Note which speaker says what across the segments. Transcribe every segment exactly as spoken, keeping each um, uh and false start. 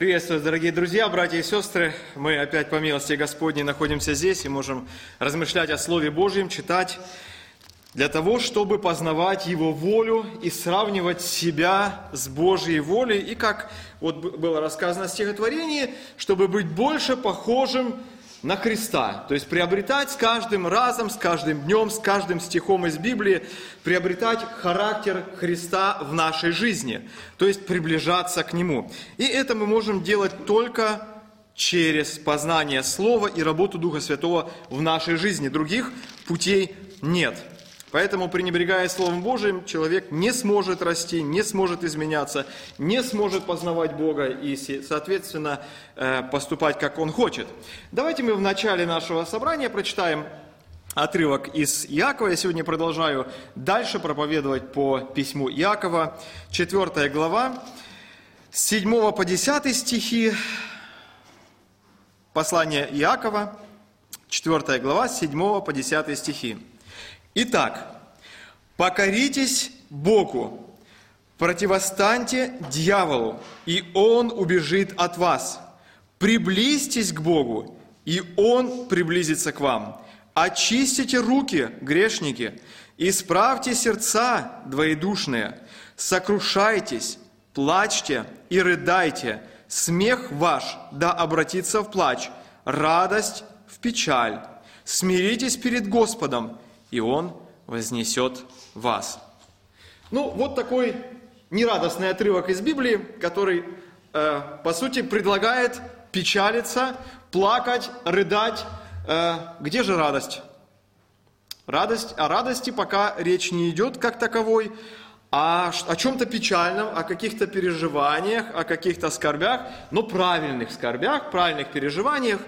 Speaker 1: Приветствую, дорогие друзья, братья и сестры. Мы опять по милости Господней находимся здесь и можем размышлять о Слове Божьем, читать для того, чтобы познавать Его волю и сравнивать себя с Божьей волей. И как вот было рассказано в стихотворении, чтобы быть больше похожим на Христа. То есть приобретать с каждым разом, с каждым днем, с каждым стихом из Библии, приобретать характер Христа в нашей жизни. То есть приближаться к Нему. И это мы можем делать только через познание Слова и работу Духа Святого в нашей жизни. Других путей нет. Поэтому, пренебрегая Словом Божиим, человек не сможет расти, не сможет изменяться, не сможет познавать Бога и, соответственно, поступать, как Он хочет. Давайте мы в начале нашего собрания прочитаем отрывок из Иакова. Я сегодня продолжаю дальше проповедовать по письму Иакова, четвёртая глава, с седьмого по десятый стихи, послание Иакова, четвёртая глава, с седьмого по десятый стихи. Итак, покоритесь Богу, противостаньте дьяволу, и он убежит от вас. Приблизьтесь к Богу, и он приблизится к вам. Очистите руки, грешники, исправьте сердца двоедушные, сокрушайтесь, плачьте и рыдайте. Смех ваш да обратится в плач, радость в печаль. Смиритесь перед Господом, и Он вознесет вас. Ну, вот такой нерадостный отрывок из Библии, который, э, по сути, предлагает печалиться, плакать, рыдать. Э, где же радость? Радость, о радости пока речь не идет как таковой, а о чем-то печальном, о каких-то переживаниях, о каких-то скорбях, но правильных скорбях, правильных переживаниях.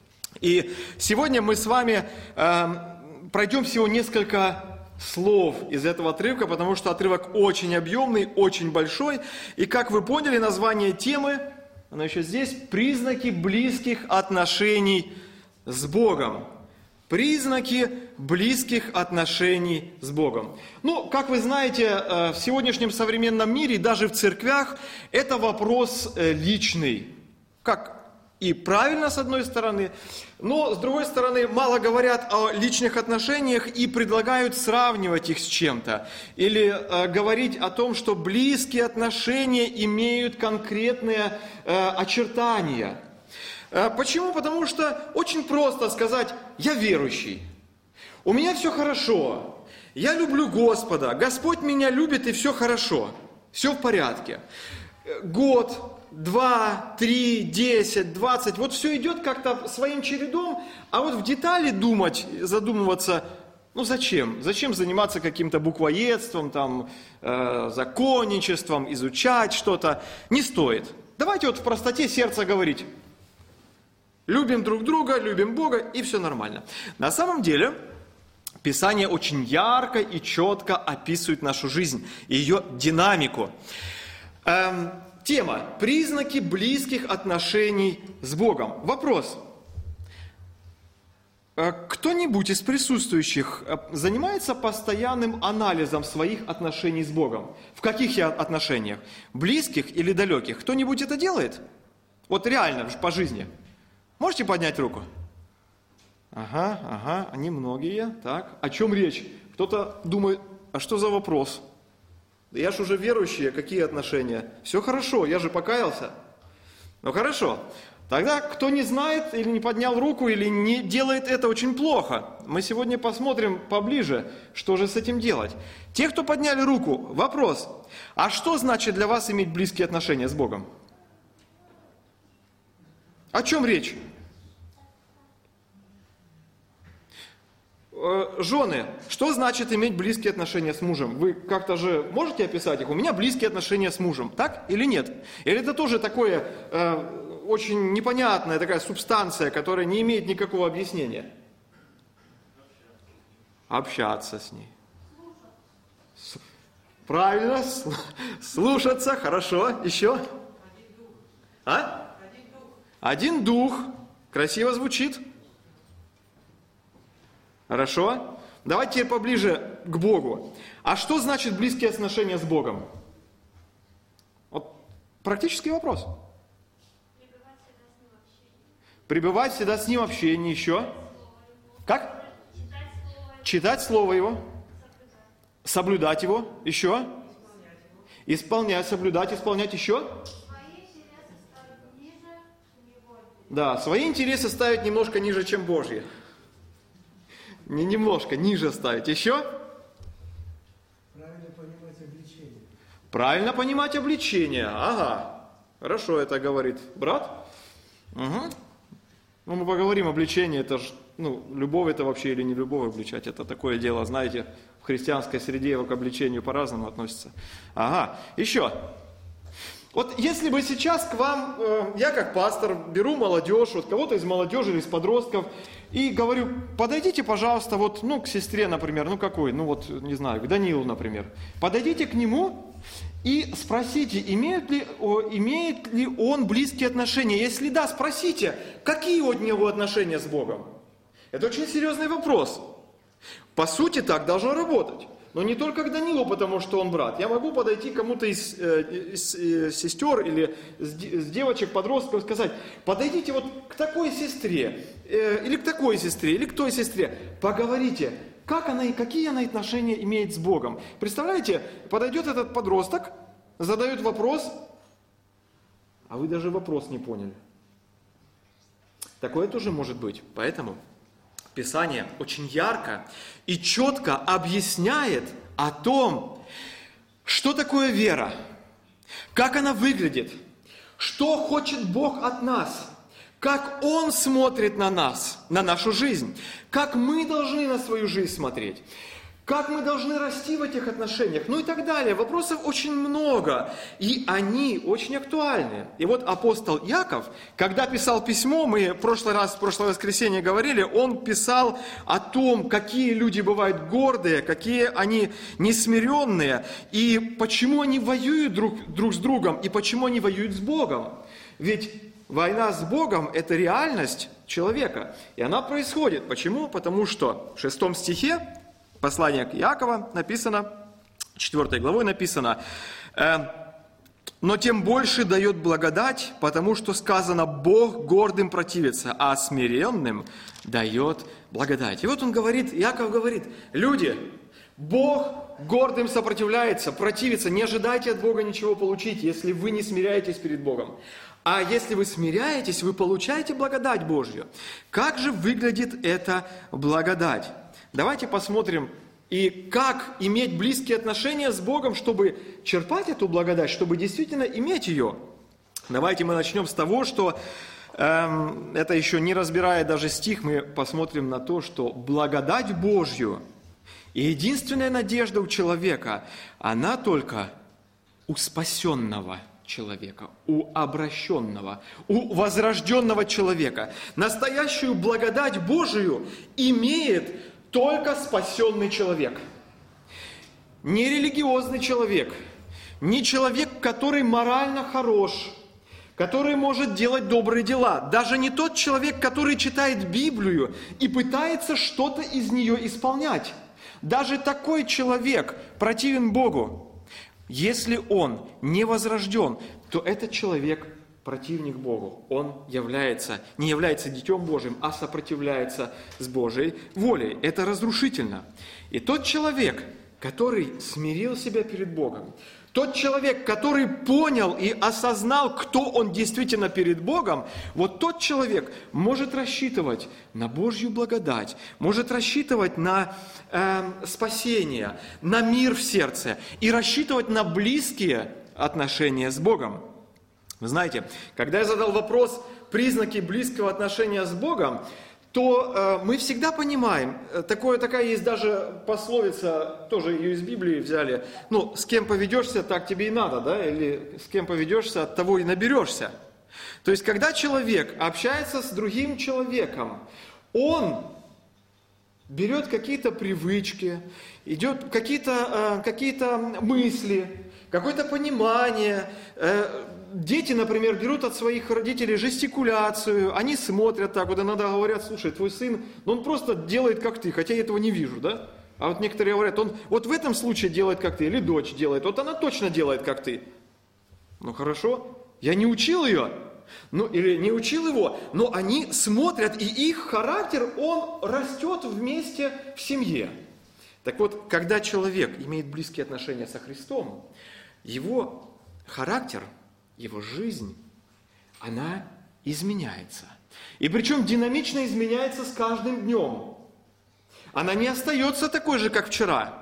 Speaker 1: И сегодня мы с вами э, пройдем всего несколько слов из этого отрывка, потому что отрывок очень объемный, очень большой. И как вы поняли, название темы, оно еще здесь, признаки близких отношений с Богом. Признаки близких отношений с Богом. Ну, как вы знаете, в сегодняшнем современном мире, даже в церквях, это вопрос личный. Как и правильно, с одной стороны, но, с другой стороны, мало говорят о личных отношениях и предлагают сравнивать их с чем-то. Или э, говорить о том, что близкие отношения имеют конкретные э, очертания. Э, почему? Потому что очень просто сказать: я верующий, у меня все хорошо, я люблю Господа, Господь меня любит и все хорошо, все в порядке. Год, два, три, десять, двадцать, вот все идет как-то своим чередом, а вот в детали думать, задумываться, ну зачем? Зачем заниматься каким-то буквоедством, там, э, законничеством, изучать что-то? Не стоит. Давайте вот в простоте сердца говорить. Любим друг друга, любим Бога, и все нормально. На самом деле, Писание очень ярко и четко описывает нашу жизнь, ее динамику. Эм, Тема – признаки близких отношений с Богом. Вопрос. Кто-нибудь из присутствующих занимается постоянным анализом своих отношений с Богом? В каких отношениях? Близких или далеких? Кто-нибудь это делает? Вот реально, по жизни. Можете поднять руку? Ага, ага, они многие. Так, о чем речь? Кто-то думает, а что за вопрос? Да я ж уже верующий, какие отношения? Все хорошо, я же покаялся. Ну хорошо. Тогда кто не знает или не поднял руку, или не делает это очень плохо. Мы сегодня посмотрим поближе, что же с этим делать. Те, кто подняли руку, вопрос. А что значит для вас иметь близкие отношения с Богом? О чем речь? Жены, что значит иметь близкие отношения с мужем? Вы как-то же можете описать их? У меня близкие отношения с мужем, так или нет? Или это тоже такое э, очень непонятная такая субстанция, которая не имеет никакого объяснения? Общаться с ней. С... Правильно, слушаться, хорошо. Еще? А? Один дух. Красиво звучит. Хорошо? Давайте теперь поближе к Богу. А что значит близкие отношения с Богом? Вот практический вопрос. Пребывать всегда с Ним в общении. Еще? Как? Читать Слово Его. Соблюдать Его. Еще? Исполнять, соблюдать, исполнять. Еще? Да, свои интересы ставить немножко ниже, чем Божьи. Не немножко, ниже ставить. Еще?
Speaker 2: Правильно понимать обличение.
Speaker 1: Правильно понимать обличение. Ага. Хорошо это говорит брат. Угу. Ну, мы поговорим, обличение, это же, ну, любовь это вообще или не любовь обличать, это такое дело, знаете, в христианской среде к обличению по-разному относится. Ага, еще. Вот если бы сейчас к вам, э, я как пастор беру молодежь, вот кого-то из молодежи или из подростков, и говорю, подойдите, пожалуйста, вот, ну, к сестре, например, ну, какой, ну, вот, не знаю, к Данилу, например. Подойдите к нему и спросите, имеет ли, о, имеет ли он близкие отношения. Если да, спросите, какие у него отношения с Богом. Это очень серьезный вопрос. По сути, так должно работать. Но не только к Данилу, потому что он брат. Я могу подойти к кому-то из, э, из э, сестер или с, с девочек, подростков и сказать, подойдите вот к такой сестре, э, или к такой сестре, или к той сестре, поговорите, как она и какие она отношения имеет с Богом. Представляете, подойдет этот подросток, задает вопрос, а вы даже вопрос не поняли. Такое тоже может быть. Поэтому Писание очень ярко и четко объясняет о том, что такое вера, как она выглядит, что хочет Бог от нас, как Он смотрит на нас, на нашу жизнь, как мы должны на свою жизнь смотреть, как мы должны расти в этих отношениях, ну и так далее. Вопросов очень много, и они очень актуальны. И вот апостол Яков, когда писал письмо, мы в прошлый раз, в прошлое воскресенье говорили, он писал о том, какие люди бывают гордые, какие они несмиренные, и почему они воюют друг, друг с другом, и почему они воюют с Богом. Ведь война с Богом – это реальность человека, и она происходит. Почему? Потому что в шестом стихе послание к Иакова написано, четвёртой главой написано, э, «Но тем больше дает благодать, потому что сказано, Бог гордым противится, а смиренным дает благодать». И вот он говорит, Иаков говорит, люди, Бог гордым сопротивляется, противится, не ожидайте от Бога ничего получить, если вы не смиряетесь перед Богом. А если вы смиряетесь, вы получаете благодать Божью. Как же выглядит эта благодать? Давайте посмотрим, и как иметь близкие отношения с Богом, чтобы черпать эту благодать, чтобы действительно иметь ее. Давайте мы начнем с того, что, эм, это еще не разбирая даже стих, мы посмотрим на то, что благодать Божью и единственная надежда у человека, она только у спасенного человека, у обращенного, у возрожденного человека. Настоящую благодать Божию имеет только спасенный человек. Не религиозный человек, не человек, который морально хорош, который может делать добрые дела. Даже не тот человек, который читает Библию и пытается что-то из нее исполнять. Даже такой человек противен Богу. Если он не возрожден, то этот человек противник Богу. Он является, не является Детем Божьим, а сопротивляется с Божьей волей. Это разрушительно. И тот человек, который смирил себя перед Богом, тот человек, который понял и осознал, кто он действительно перед Богом, вот тот человек может рассчитывать на Божью благодать, может рассчитывать на э, спасение, на мир в сердце и рассчитывать на близкие отношения с Богом. Вы знаете, когда я задал вопрос «признаки близкого отношения с Богом», то э, мы всегда понимаем, такое, такая есть даже пословица, тоже ее из Библии взяли, ну, с кем поведешься, так тебе и надо, да, или с кем поведешься, от того и наберешься. То есть, когда человек общается с другим человеком, он берет какие-то привычки, идет какие-то э, какие-то мысли, какое-то понимание. Э, дети, например, берут от своих родителей жестикуляцию, они смотрят так, вот иногда говорят, слушай, твой сын, ну он просто делает как ты, хотя я этого не вижу, да? А вот некоторые говорят, он вот в этом случае делает как ты, или дочь делает, вот она точно делает как ты. Ну хорошо, я не учил ее, ну или не учил его, но они смотрят, и их характер, он растет вместе в семье. Так вот, когда человек имеет близкие отношения со Христом, его характер, его жизнь, она изменяется. И причем динамично изменяется с каждым днем. Она не остается такой же, как вчера.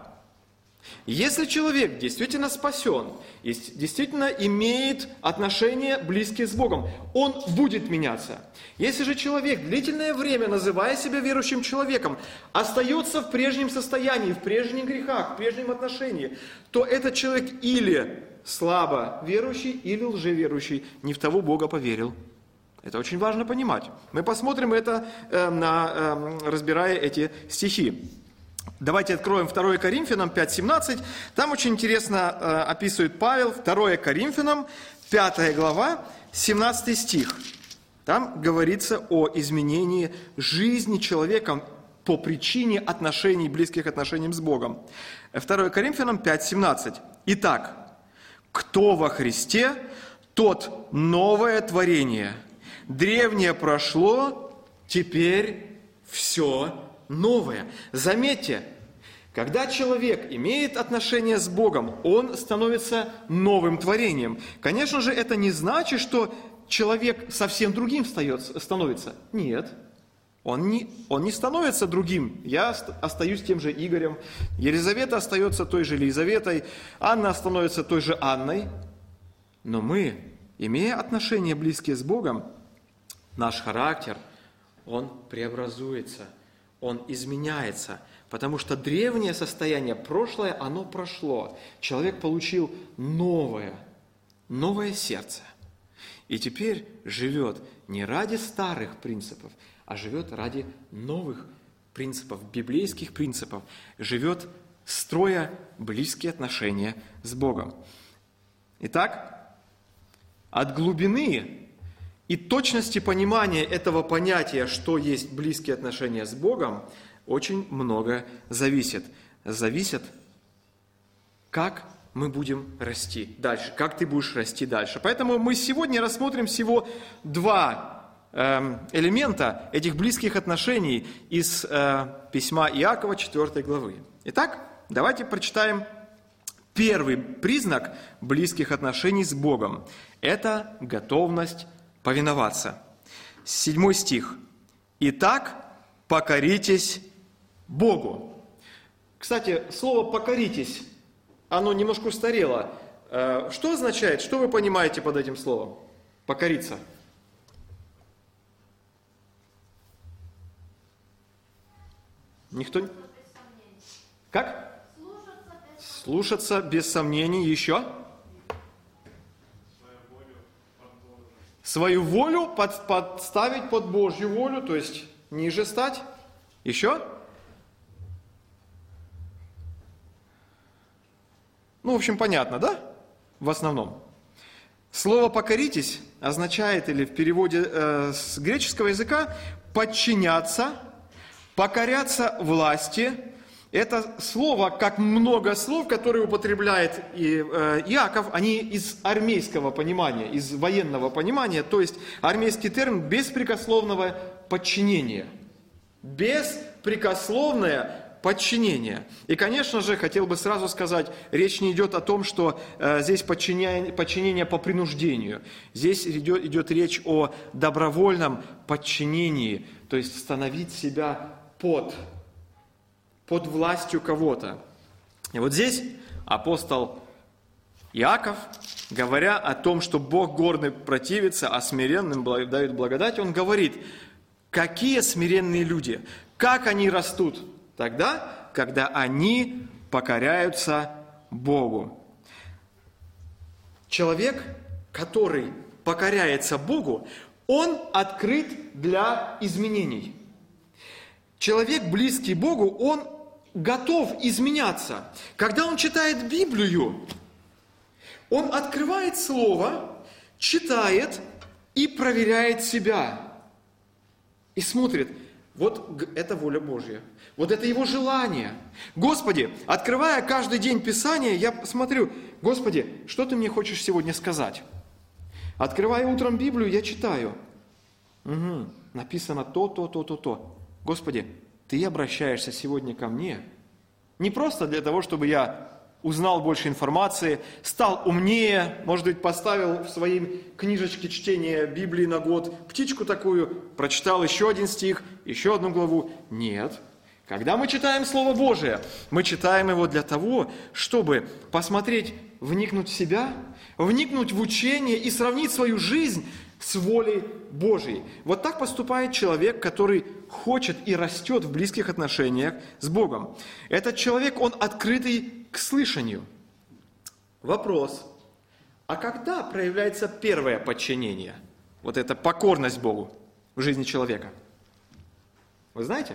Speaker 1: Если человек действительно спасен, действительно имеет отношения близкие с Богом, он будет меняться. Если же человек длительное время, называя себя верующим человеком, остается в прежнем состоянии, в прежних грехах, в прежнем отношении, то этот человек или слабо верующий, или лжеверующий, не в того Бога поверил. Это очень важно понимать. Мы посмотрим это, э, на, э, разбирая эти стихи. Давайте откроем второе Коринфянам пять семнадцать. Там очень интересно э, описывает Павел, второе Коринфянам, пятая глава, семнадцатый стих. Там говорится о изменении жизни человека по причине отношений, близких отношений с Богом. второе Коринфянам пять семнадцать. Итак, кто во Христе, тот новое творение. Древнее прошло, теперь все новое. Заметьте, когда человек имеет отношение с Богом, он становится новым творением. Конечно же, это не значит, что человек совсем другим становится. Нет, он не, он не становится другим. Я остаюсь тем же Игорем, Елизавета остается той же Елизаветой, Анна становится той же Анной. Но мы, имея отношения близкие с Богом, наш характер, он преобразуется, он изменяется, потому что древнее состояние, прошлое, оно прошло. Человек получил новое, новое сердце. И теперь живет не ради старых принципов, а живет ради новых принципов, библейских принципов. Живет, строя близкие отношения с Богом. Итак, от глубины и точности понимания этого понятия, что есть близкие отношения с Богом, очень много зависит. Зависит, как мы будем расти дальше, как ты будешь расти дальше. Поэтому мы сегодня рассмотрим всего два э, элемента этих близких отношений из э, письма Иакова, четвёртой главы. Итак, давайте прочитаем первый признак близких отношений с Богом. Это готовность повиноваться. Седьмой стих. «Итак, покоритесь Богу». Кстати, слово «покоритесь», оно немножко устарело. Что означает, что вы понимаете под этим словом? Покориться. Никто? Как? Слушаться без сомнений. Еще? Свою волю под, подставить под Божью волю, то есть ниже стать. Еще? Ну, в общем, понятно, да? В основном. Слово «покоритесь» означает, или в переводе э, с греческого языка, подчиняться, покоряться власти. Это слово, как много слов, которые употребляет и, э, Иаков, они из армейского понимания, из военного понимания, то есть армейский термин беспрекословного подчинения. Беспрекословное подчинение. И, конечно же, хотел бы сразу сказать, речь не идет о том, что э, здесь подчинение, подчинение по принуждению. Здесь идет, идет речь о добровольном подчинении, то есть становить себя под под властью кого-то. И вот здесь апостол Иаков, говоря о том, что Бог гордым противится, а смиренным дает благодать, он говорит, какие смиренные люди, как они растут тогда, когда они покоряются Богу. Человек, который покоряется Богу, он открыт для изменений. Человек, близкий Богу, он готов изменяться. Когда он читает Библию, он открывает Слово, читает и проверяет себя. И смотрит, вот это воля Божья, вот это его желание. Господи, открывая каждый день Писание, я смотрю, Господи, что ты мне хочешь сегодня сказать? Открывая утром Библию, я читаю. Угу, написано то, то, то, то, то. Господи, Ты обращаешься сегодня ко мне не просто для того, чтобы я узнал больше информации, стал умнее, может быть, поставил в своей книжечке чтения Библии на год птичку такую, прочитал еще один стих, еще одну главу. Нет. Когда мы читаем Слово Божие, мы читаем его для того, чтобы посмотреть, вникнуть в себя, вникнуть в учение и сравнить свою жизнь с волей Божьей. Вот так поступает человек, который хочет и растет в близких отношениях с Богом. Этот человек, он открытый к слышанию. Вопрос, а когда проявляется первое подчинение? Вот эта покорность Богу в жизни человека. Вы знаете?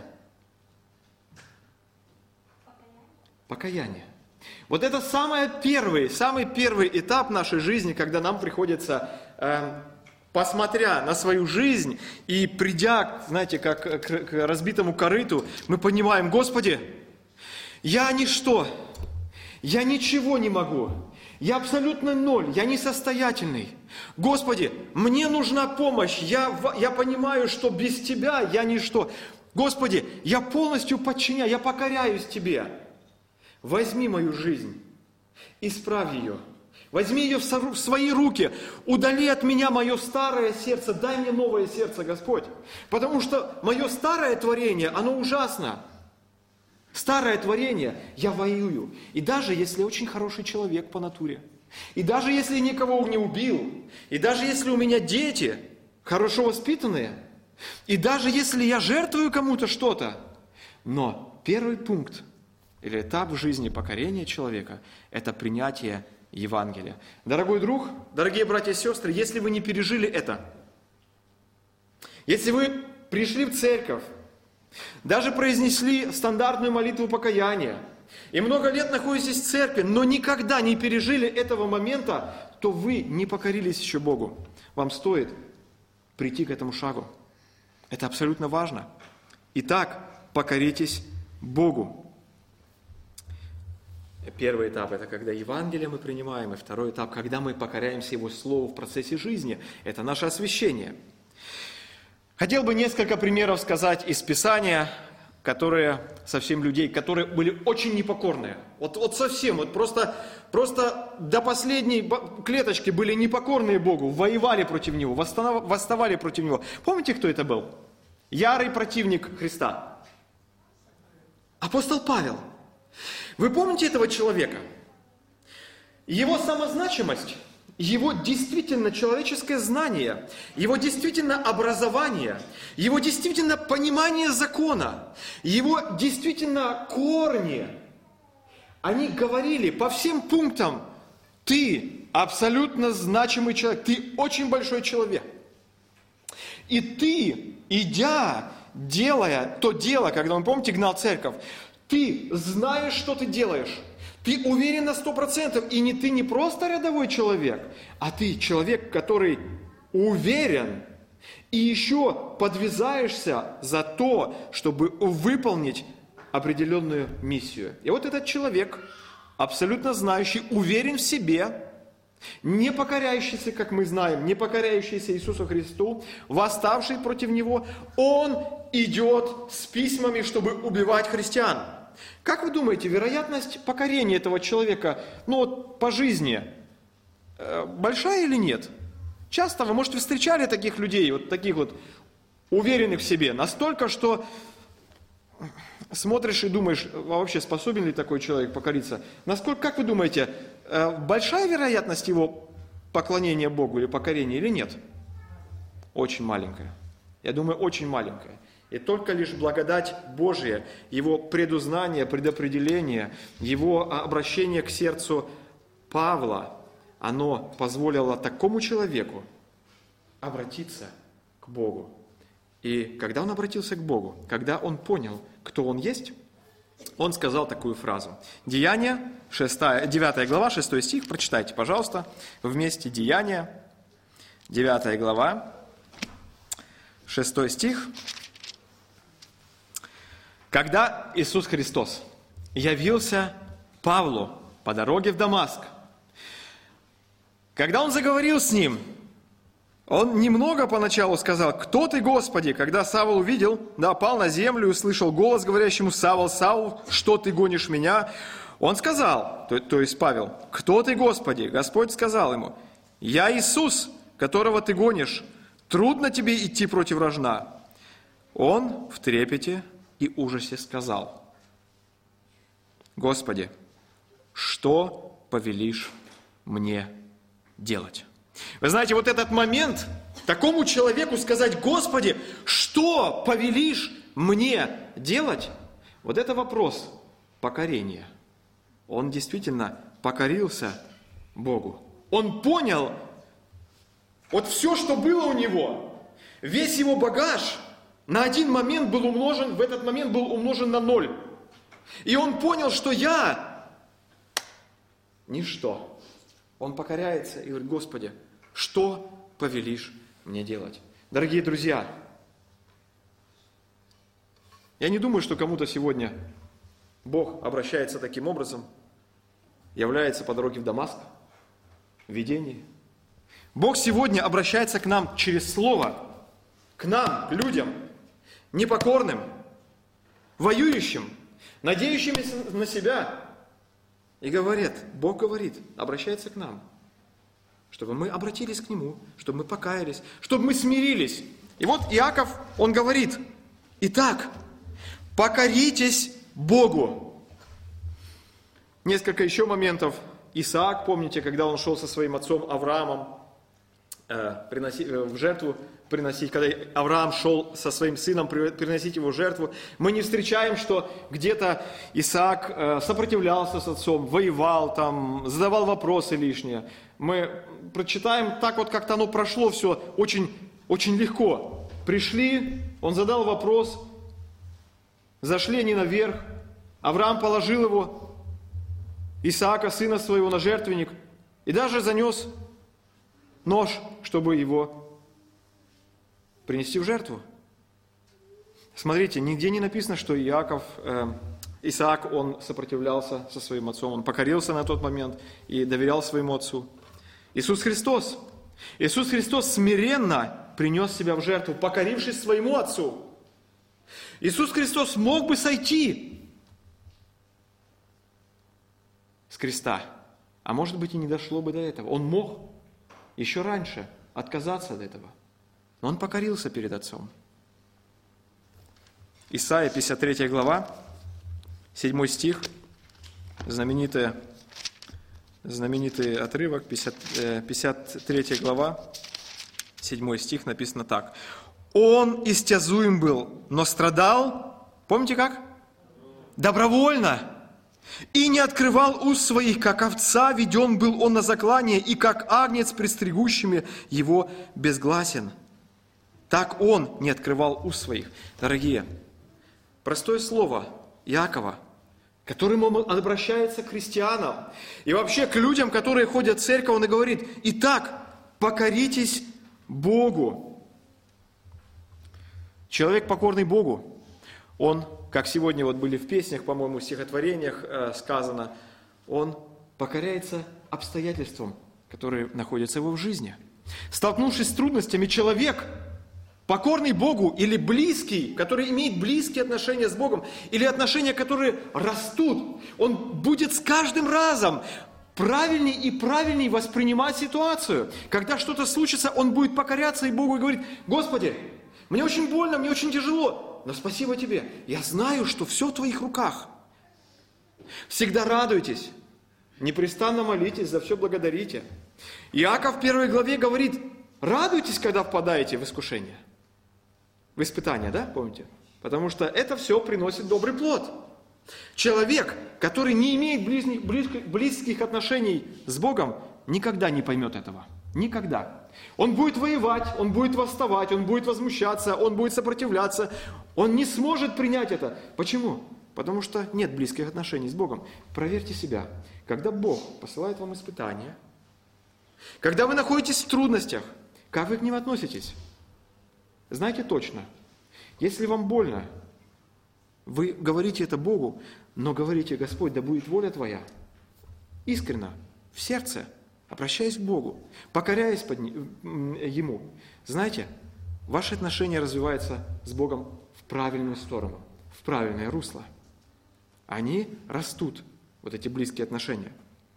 Speaker 1: Покаяние. Вот это самый первый, самый первый этап нашей жизни, когда нам приходится, э, посмотря на свою жизнь и придя, знаете, как к, к разбитому корыту, мы понимаем: Господи, я ничто, я ничего не могу, я абсолютно ноль, я несостоятельный. Господи, мне нужна помощь, я, я понимаю, что без Тебя я ничто. Господи, я полностью подчиняю, я покоряюсь Тебе. Возьми мою жизнь, исправь ее, возьми ее в свои руки, удали от меня мое старое сердце, дай мне новое сердце, Господь. Потому что мое старое творение, оно ужасно. Старое творение, я воюю. И даже если очень хороший человек по натуре, и даже если никого не убил, и даже если у меня дети хорошо воспитанные, и даже если я жертвую кому-то что-то, но первый пункт, или этап в жизни покорения человека – это принятие Евангелия. Дорогой друг, дорогие братья и сестры, если вы не пережили это, если вы пришли в церковь, даже произнесли стандартную молитву покаяния, и много лет находитесь в церкви, но никогда не пережили этого момента, то вы не покорились еще Богу. Вам стоит прийти к этому шагу. Это абсолютно важно. Итак, покоритесь Богу. Первый этап – это когда Евангелие мы принимаем, и второй этап – когда мы покоряемся Его Слову в процессе жизни. Это наше освящение. Хотел бы несколько примеров сказать из Писания, которые совсем людей, которые были очень непокорные. Вот, вот совсем, вот просто, просто до последней клеточки были непокорные Богу, воевали против Него, восставали против Него. Помните, кто это был? Ярый противник Христа. Апостол Павел. Вы помните этого человека? Его самозначимость, его действительно человеческое знание, его действительно образование, его действительно понимание закона, его действительно корни, они говорили по всем пунктам: ты абсолютно значимый человек, ты очень большой человек. И ты, идя, делая то дело, когда, вы помните, гнал церковь, ты знаешь, что ты делаешь. Ты уверен на сто процентов. И не ты не просто рядовой человек, а ты человек, который уверен. И еще подвязаешься за то, чтобы выполнить определенную миссию. И вот этот человек, абсолютно знающий, уверен в себе, не покоряющийся, как мы знаем, не покоряющийся Иисусу Христу, восставший против Него, он идет с письмами, чтобы убивать христиан. Как вы думаете, вероятность покорения этого человека, ну вот по жизни, большая или нет? Часто вы, может, вы встречали таких людей, вот таких вот уверенных в себе, настолько, что смотришь и думаешь, вообще способен ли такой человек покориться? Насколько, как вы думаете, большая вероятность его поклонения Богу или покорения или нет? Очень маленькая. Я думаю, очень маленькая. И только лишь благодать Божия, Его предузнание, предопределение, Его обращение к сердцу Павла, оно позволило такому человеку обратиться к Богу. И когда он обратился к Богу, когда он понял, кто он есть, он сказал такую фразу. Деяния, шестая, девятая глава, шестой стих, прочитайте, пожалуйста, вместе. Деяния, девятая глава, шестой стих. Когда Иисус Христос явился Павлу по дороге в Дамаск, когда Он заговорил с ним, Он немного поначалу сказал: «Кто ты, Господи?» Когда Савл увидел, да, пал на землю и услышал голос, говорящему: «Савл, Савл, что ты гонишь меня?» Он сказал, то, то есть Павел: «Кто ты, Господи?» Господь сказал ему: «Я Иисус, которого ты гонишь. Трудно тебе идти против рожна». Он в трепете и ужасе сказал: «Господи, что повелишь мне делать?» Вы знаете, вот этот момент, такому человеку сказать: «Господи, что повелишь мне делать?» Вот это вопрос покорения. Он действительно покорился Богу. Он понял, вот все, что было у него, весь его багаж на один момент был умножен, в этот момент был умножен на ноль. И он понял, что я ничто. Он покоряется и говорит: «Господи, что повелишь мне делать?» Дорогие друзья, я не думаю, что кому-то сегодня Бог обращается таким образом, является по дороге в Дамаск, в видении. Бог сегодня обращается к нам через Слово, к нам, к людям, непокорным, воюющим, надеющимся на себя. И говорит, Бог говорит, обращается к нам, чтобы мы обратились к Нему, чтобы мы покаялись, чтобы мы смирились. И вот Иаков, он говорит: «Итак, покоритесь Богу». Несколько еще моментов. Исаак, помните, когда он шел со своим отцом Авраамом э, приносить, э, в жертву приносить, когда Авраам шел со своим сыном приносить его в жертву, мы не встречаем, что где-то Исаак э, сопротивлялся с отцом, воевал там, задавал вопросы лишние. Мы прочитаем так вот, как-то оно прошло все очень, очень легко. Пришли, он задал вопрос, зашли они наверх, Авраам положил его, Исаака, сына своего, на жертвенник, и даже занес нож, чтобы его принести в жертву. Смотрите, нигде не написано, что Иаков, э, Исаак, он сопротивлялся со своим отцом, он покорился на тот момент и доверял своему отцу. Иисус Христос, Иисус Христос смиренно принес себя в жертву, покорившись своему отцу. Иисус Христос мог бы сойти с креста, а может быть и не дошло бы до этого. Он мог еще раньше отказаться от этого, но он покорился перед отцом. Исайя, пятьдесят третья глава, седьмой стих, знаменитый, знаменитый отрывок, пятьдесят, пятьдесят третья глава, седьмой стих, написано так. «Он истязуем был, но страдал», помните как? «Добровольно, и не открывал уст своих, как овца, веден был он на заклание, и как агнец пред стригущими его безгласен. Так он не открывал уст своих». Дорогие, простое слово Иакова, которым он обращается к христианам и вообще к людям, которые ходят в церковь, он и говорит: «Итак, покоритесь Богу». Человек, покорный Богу, он, как сегодня вот были в песнях, по-моему, в стихотворениях э, сказано, он покоряется обстоятельствам, которые находятся в его жизни. Столкнувшись с трудностями, человек, покорный Богу или близкий, который имеет близкие отношения с Богом, или отношения, которые растут, он будет с каждым разом правильней и правильней воспринимать ситуацию. Когда что-то случится, он будет покоряться и Богу и говорит: «Господи, мне очень больно, мне очень тяжело, но спасибо Тебе. Я знаю, что все в Твоих руках». Всегда радуйтесь, непрестанно молитесь, за все благодарите. Иаков в первой главе говорит: радуйтесь, когда впадаете в искушение. В испытание, да, помните? Потому что это все приносит добрый плод. Человек, который не имеет близких, близких, близких отношений с Богом, никогда не поймет этого. Никогда. Он будет воевать, он будет восставать, он будет возмущаться, он будет сопротивляться. Он не сможет принять это. Почему? Потому что нет близких отношений с Богом. Проверьте себя. Когда Бог посылает вам испытания, когда вы находитесь в трудностях, как вы к ним относитесь? Знайте точно, если вам больно, вы говорите это Богу, но говорите: «Господь, да будет воля Твоя». Искренно, в сердце. обращаясь к Богу, покоряясь под Ему, знаете, ваши отношения развиваются с Богом в правильную сторону, в правильное русло. Они растут, вот эти близкие отношения.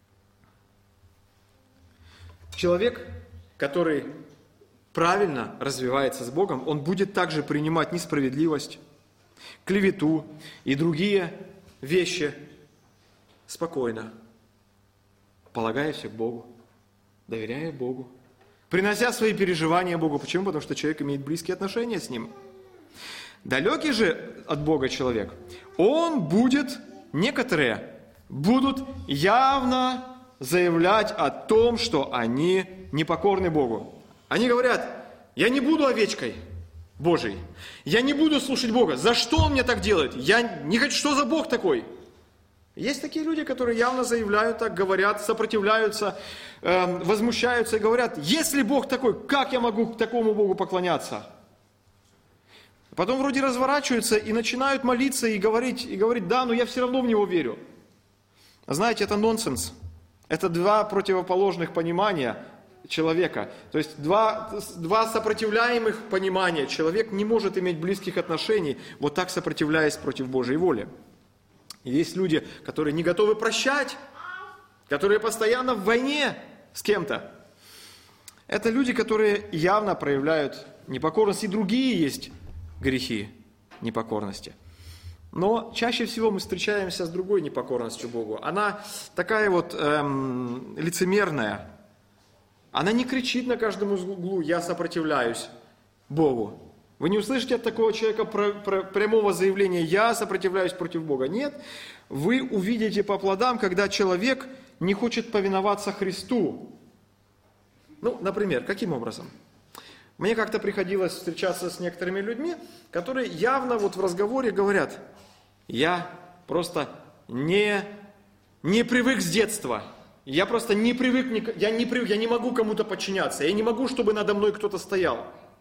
Speaker 1: Человек, который правильно развивается с Богом, он будет также принимать несправедливость, клевету и другие вещи спокойно, полагая все к Богу, доверяя Богу, принося свои переживания Богу. Почему? Потому что человек имеет близкие отношения с Ним. Далекий же от Бога человек, он будет, некоторые будут явно заявлять о том, что они непокорны Богу. Они говорят: я не буду овечкой Божией, я не буду слушать Бога. За что Он мне так делает? Я не хочу, что за Бог такой? Есть такие люди, которые явно заявляют так, говорят, сопротивляются, э, возмущаются и говорят: если Бог такой, как я могу к такому Богу поклоняться? Потом вроде разворачиваются и начинают молиться и говорить, и говорить: да, но я все равно в Него верю. Знаете, это нонсенс. Это два противоположных понимания человека. То есть два, два сопротивляемых понимания. Человек не может иметь близких отношений, вот так сопротивляясь против Божьей воли. И есть люди, которые не готовы прощать, которые постоянно в войне с кем-то. Это люди, которые явно проявляют непокорность, и другие есть грехи непокорности. Но чаще всего мы встречаемся с другой непокорностью Богу. Она такая вот эм, лицемерная. Она не кричит на каждом углу: я сопротивляюсь Богу. Вы не услышите от такого человека про, про, прямого заявления: я сопротивляюсь против Бога. Нет, вы увидите по плодам, когда человек не хочет повиноваться Христу. Ну, например, каким образом? Мне как-то приходилось встречаться с некоторыми людьми, которые явно вот в разговоре говорят: я просто не, не привык с детства, я просто не привык, я не привык, я не могу кому-то подчиняться, я не могу, чтобы надо мной кто-то стоял.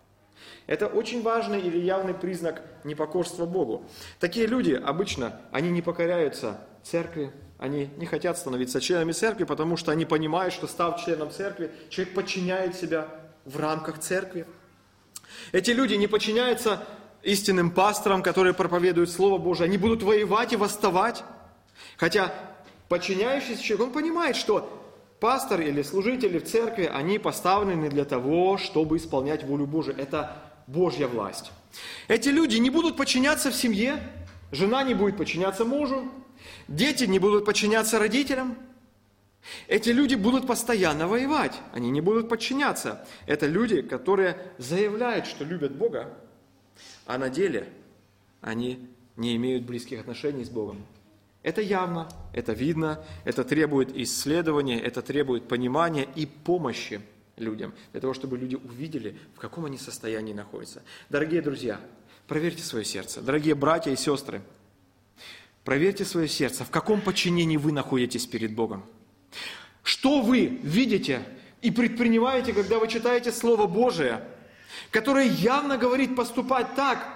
Speaker 1: Это очень важный или явный признак непокорства Богу. Такие люди обычно, они не покоряются церкви, они не хотят становиться членами церкви, потому что они понимают, что, став членом церкви, человек подчиняет себя в рамках церкви. Эти люди не подчиняются истинным пасторам, которые проповедуют Слово Божие. Они будут воевать и восставать. Хотя подчиняющийся человек, он понимает, что пастор или служители в церкви, они поставлены для того, чтобы исполнять волю Божию. Это Божья власть. Эти люди не будут подчиняться в семье, жена не будет подчиняться мужу, дети не будут подчиняться родителям. Эти люди будут постоянно воевать, они не будут подчиняться. Это люди, которые заявляют, что любят Бога, а на деле они не имеют близких отношений с Богом. Это явно, это видно, это требует исследования, это требует понимания и помощи людям, для того, чтобы люди увидели, в каком они состоянии находятся. Дорогие друзья, проверьте свое сердце. Дорогие братья и сестры, проверьте свое сердце, в каком подчинении вы находитесь перед Богом. Что вы видите и предпринимаете, когда вы читаете Слово Божие, которое явно говорит поступать так,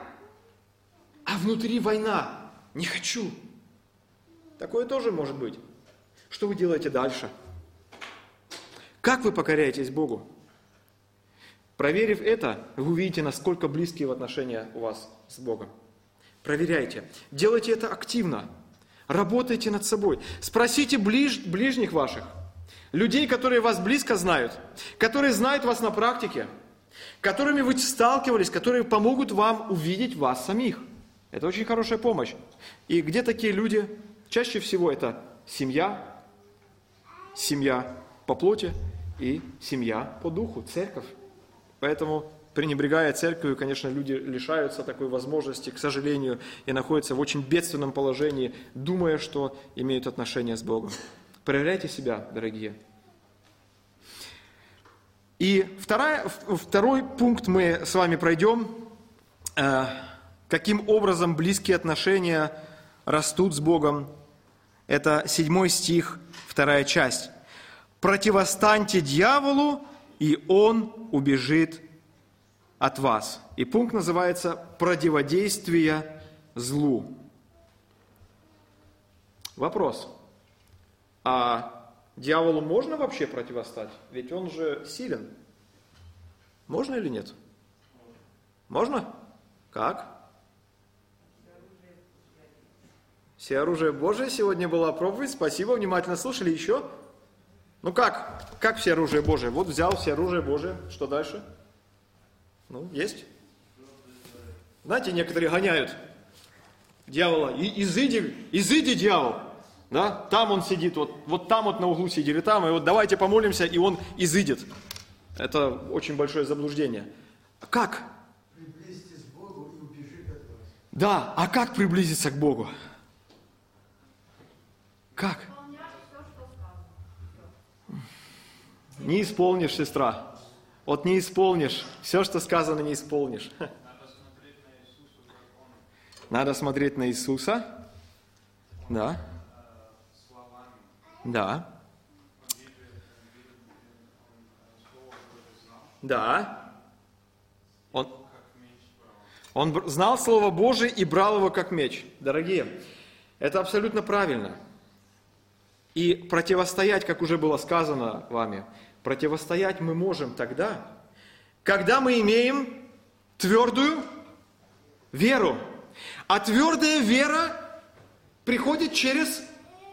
Speaker 1: а внутри война, не хочу. Такое тоже может быть. Что вы делаете дальше? Как вы покоряетесь Богу? Проверив это, вы увидите, насколько близкие отношения у вас с Богом. Проверяйте. Делайте это активно. Работайте над собой. Спросите ближ, ближних ваших, людей, которые вас близко знают, которые знают вас на практике, которыми вы сталкивались, которые помогут вам увидеть вас самих. Это очень хорошая помощь. И где такие люди? Чаще всего это семья, семья по плоти и семья по духу, церковь. Поэтому, пренебрегая церковью, конечно, люди лишаются такой возможности, к сожалению, и находятся в очень бедственном положении, думая, что имеют отношения с Богом. Проверяйте себя, дорогие. И вторая, второй пункт мы с вами пройдем. Каким образом близкие отношения растут с Богом. Это седьмой стих, вторая часть. «Противостаньте дьяволу, и он убежит от вас». И пункт называется «Противодействие злу». Вопрос. А Дьяволу можно вообще противостать? Ведь он же силен. Можно или нет? Можно? Как? Все оружие Божие сегодня была проповедь. Спасибо, внимательно слушали. Еще? Ну как? Как все оружие Божие? Вот взял все оружие Божие. Что дальше? Ну, есть? Знаете, некоторые гоняют дьявола. И, изыди, изыди, дьявол. Да? Там он сидит, вот, вот там вот на углу сидит, или там, и вот давайте помолимся, и он изыдет. Это очень большое заблуждение. Как?
Speaker 2: Приблизьтесь к Богу и убежит от вас.
Speaker 1: Да, а как приблизиться к Богу? Как? Не исполнишь, сестра. Вот не исполнишь. Все, что сказано, не исполнишь. Надо смотреть на Иисуса. Да. Да. Да. Он, он знал Слово Божие и брал его как меч. Дорогие, это абсолютно правильно. И противостоять, как уже было сказано вами, противостоять мы можем тогда, когда мы имеем твердую веру. А твердая вера приходит через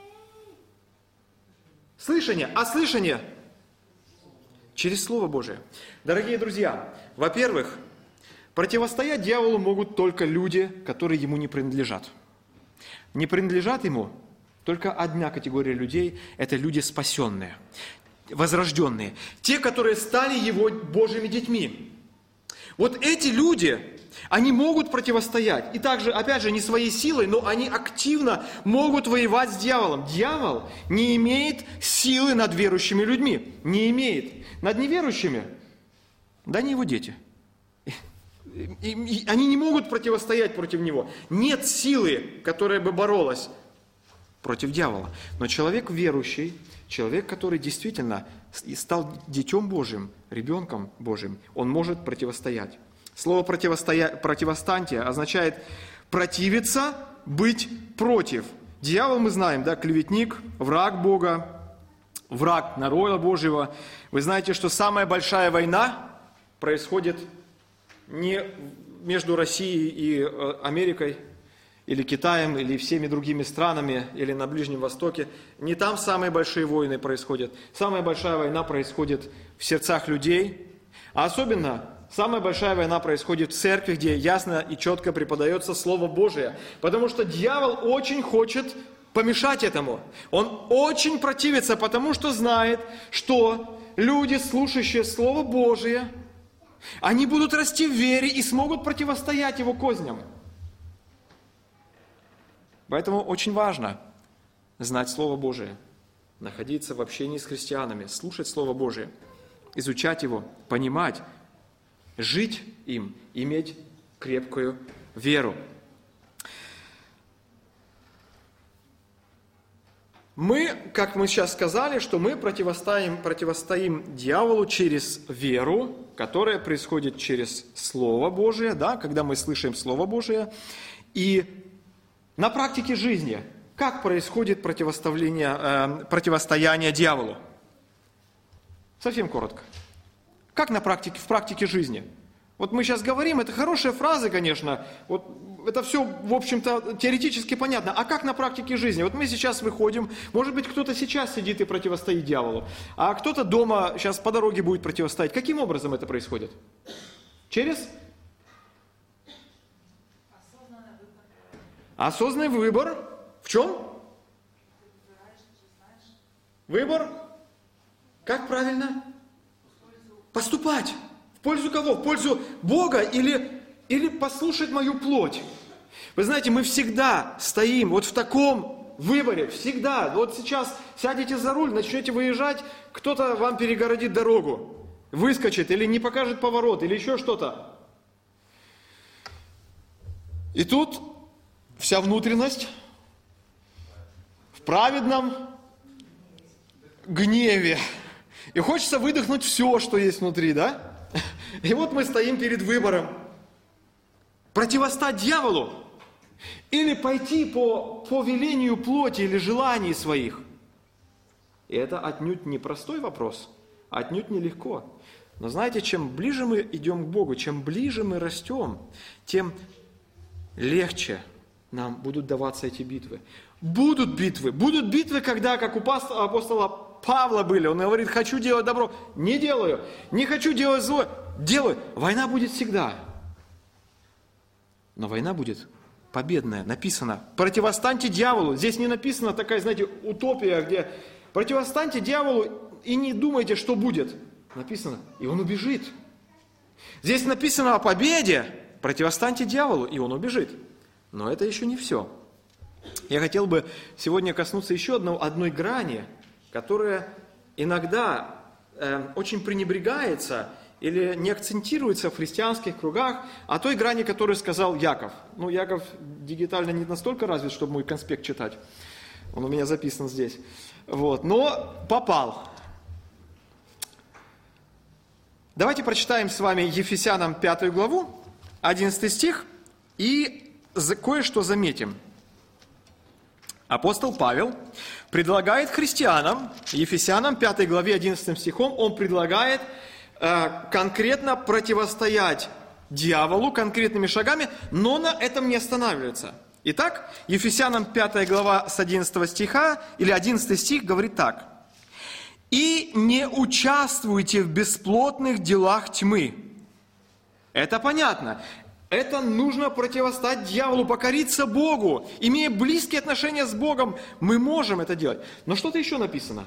Speaker 1: слышание. А слышание через Слово Божие. Дорогие друзья, во-первых, противостоять дьяволу могут только люди, которые ему не принадлежат. Не принадлежат ему только одна категория людей – это люди спасенные, возрожденные. Те, которые стали его Божьими детьми. Вот эти люди, они могут противостоять. И также, опять же, не своей силой, но они активно могут воевать с дьяволом. Дьявол не имеет силы над верующими людьми. Не имеет. Над неверующими, да не его дети. И, и, и они не могут противостоять против него. Нет силы, которая бы боролась против дьявола. Но человек верующий, человек, который действительно стал детем Божьим, ребенком Божьим, он может противостоять. Слово противостоя... «противостаньте» означает противиться, быть против. Дьявол, мы знаем, да, клеветник, враг Бога, враг народа Божьего. Вы знаете, что самая большая война происходит не между Россией и Америкой, или Китаем, или всеми другими странами, или на Ближнем Востоке. Не там самые большие войны происходят. Самая большая война происходит в сердцах людей. А особенно самая большая война происходит в церкви, где ясно и четко преподается Слово Божие. Потому что дьявол очень хочет помешать этому. Он очень противится, потому что знает, что люди, слушающие Слово Божие, они будут расти в вере и смогут противостоять его козням. Поэтому очень важно знать Слово Божие, находиться в общении с христианами, слушать Слово Божие, изучать его, понимать, жить им, иметь крепкую веру. Мы, как мы сейчас сказали, что мы противостоим, противостоим дьяволу через веру, которая происходит через Слово Божие, да, когда мы слышим Слово Божие, и на практике жизни, как происходит противостояние, э, противостояние дьяволу? Совсем коротко. Как на практике, в практике жизни? Вот мы сейчас говорим, это хорошие фразы, конечно, вот это все, в общем-то, теоретически понятно. А как на практике жизни? Вот мы сейчас выходим, может быть, кто-то сейчас сидит и противостоит дьяволу, а кто-то дома сейчас по дороге будет противостоять. Каким образом это происходит? Через? Осознанный выбор. В чем? Выбор. Как правильно? Поступать. В пользу кого? В пользу Бога или, или послушать мою плоть? Вы знаете, мы всегда стоим вот в таком выборе. Всегда. Вот сейчас сядете за руль, начнете выезжать, кто-то вам перегородит дорогу. Выскочит или не покажет поворот, или еще что-то. И тут вся внутренность в праведном гневе. И хочется выдохнуть все, что есть внутри, да? И вот мы стоим перед выбором. Противостать дьяволу или пойти по, по велению плоти или желаний своих. И это отнюдь не простой вопрос, отнюдь не легко. Но знаете, чем ближе мы идем к Богу, чем ближе мы растем, тем легче нам будут даваться эти битвы. Будут битвы, будут битвы, когда, как у апостола Павла были, он говорит, хочу делать добро, не делаю, не хочу делать зло, делаю. Война будет всегда. Но война будет победная, написано. Противостаньте дьяволу. Здесь не написано такая, знаете, утопия, где противостаньте дьяволу и не думайте, что будет. Написано, и он убежит. Здесь написано о победе. Противостаньте дьяволу, и он убежит. Но это еще не все. Я хотел бы сегодня коснуться еще одной, одной грани, которая иногда э, очень пренебрегается или не акцентируется в христианских кругах, о той грани, которую сказал Яков. Ну, Яков дигитально не настолько развит, чтобы мой конспект читать. Он у меня записан здесь. Вот. Но попал. Давайте прочитаем с вами Ефесянам пятую главу, одиннадцатый стих, и кое-что заметим. Апостол Павел предлагает христианам, Ефесянам пятой главе одиннадцатым стихом, он предлагает э, конкретно противостоять дьяволу конкретными шагами, но на этом не останавливается. Итак, Ефесянам пятая глава с одиннадцатого стиха, или одиннадцатый стих говорит так. «И не участвуйте в бесплотных делах тьмы». Это понятно. Это нужно противостать дьяволу, покориться Богу. Имея близкие отношения с Богом, мы можем это делать. Но что-то еще написано.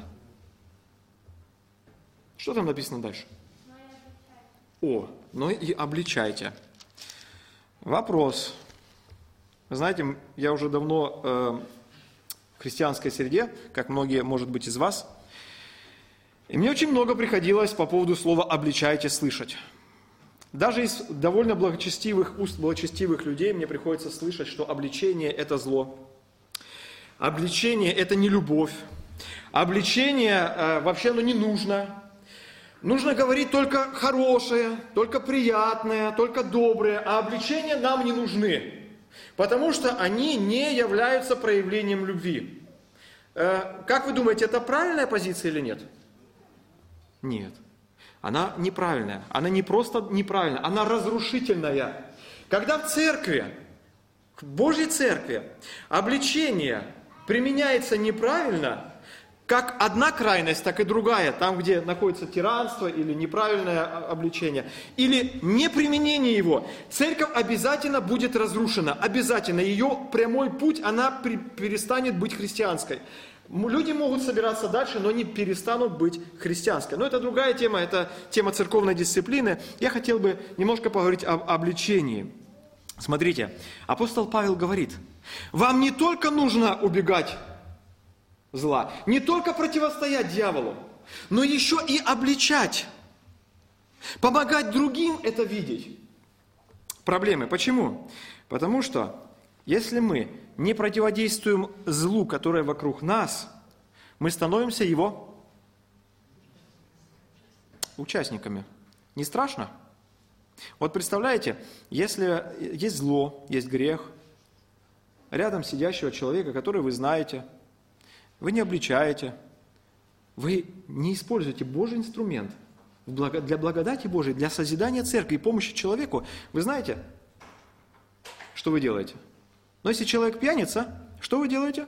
Speaker 1: Что там написано дальше? О, ну и обличайте. Вопрос. Вы знаете, я уже давно э, в христианской среде, как многие, может быть, из вас, и мне очень много приходилось по поводу слова «обличайте» слышать. Даже из довольно благочестивых уст благочестивых людей мне приходится слышать, что обличение – это зло. Обличение – это не любовь. Обличение э, вообще оно не нужно. Нужно говорить только хорошее, только приятное, только доброе, а обличения нам не нужны, потому что они не являются проявлением любви. Э, как вы думаете, это правильная позиция или нет? Нет. Она неправильная. Она не просто неправильная, она разрушительная. Когда в церкви, в Божьей церкви, обличение применяется неправильно, как одна крайность, так и другая, там, где находится тиранство или неправильное обличение, или неприменение его, церковь обязательно будет разрушена, обязательно. Ее прямой путь, она перестанет быть христианской. Люди могут собираться дальше, но они перестанут быть христианской. Но это другая тема, это тема церковной дисциплины. Я хотел бы немножко поговорить об обличении. Смотрите, апостол Павел говорит, вам не только нужно убегать зла, не только противостоять дьяволу, но еще и обличать, помогать другим это видеть. Проблемы. Почему? Потому что если мы не противодействуем злу, которое вокруг нас, мы становимся его участниками. Не страшно? Вот представляете, если есть зло, есть грех, рядом сидящего человека, который вы знаете, вы не обличаете, вы не используете Божий инструмент для благодати Божией, для созидания церкви и помощи человеку, вы знаете, что вы делаете? Но если человек пьяница, что вы делаете?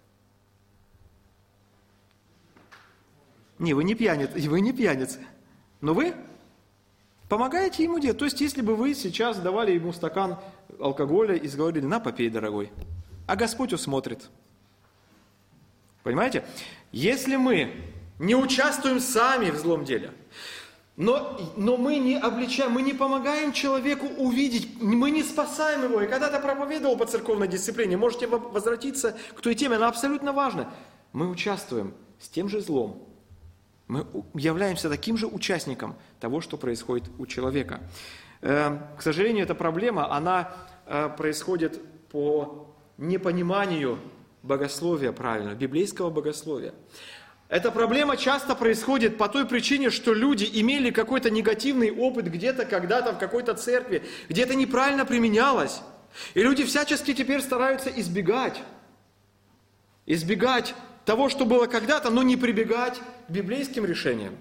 Speaker 1: Не, вы не пьяница, вы не пьяница. Но вы помогаете ему делать. То есть, если бы вы сейчас давали ему стакан алкоголя и говорили, на, попей, дорогой, а Господь усмотрит. Понимаете? Если мы не участвуем сами в злом деле, Но, но мы не обличаем, мы не помогаем человеку увидеть, мы не спасаем его. И когда-то проповедовал по церковной дисциплине, можете возвратиться к той теме, она абсолютно важна. Мы участвуем с тем же злом. Мы являемся таким же участником того, что происходит у человека. К сожалению, эта проблема, она происходит по непониманию богословия правильно, библейского богословия. Эта проблема часто происходит по той причине, что люди имели какой-то негативный опыт где-то, когда-то в какой-то церкви, где это неправильно применялось. И люди всячески теперь стараются избегать, избегать того, что было когда-то, но не прибегать к библейским решениям.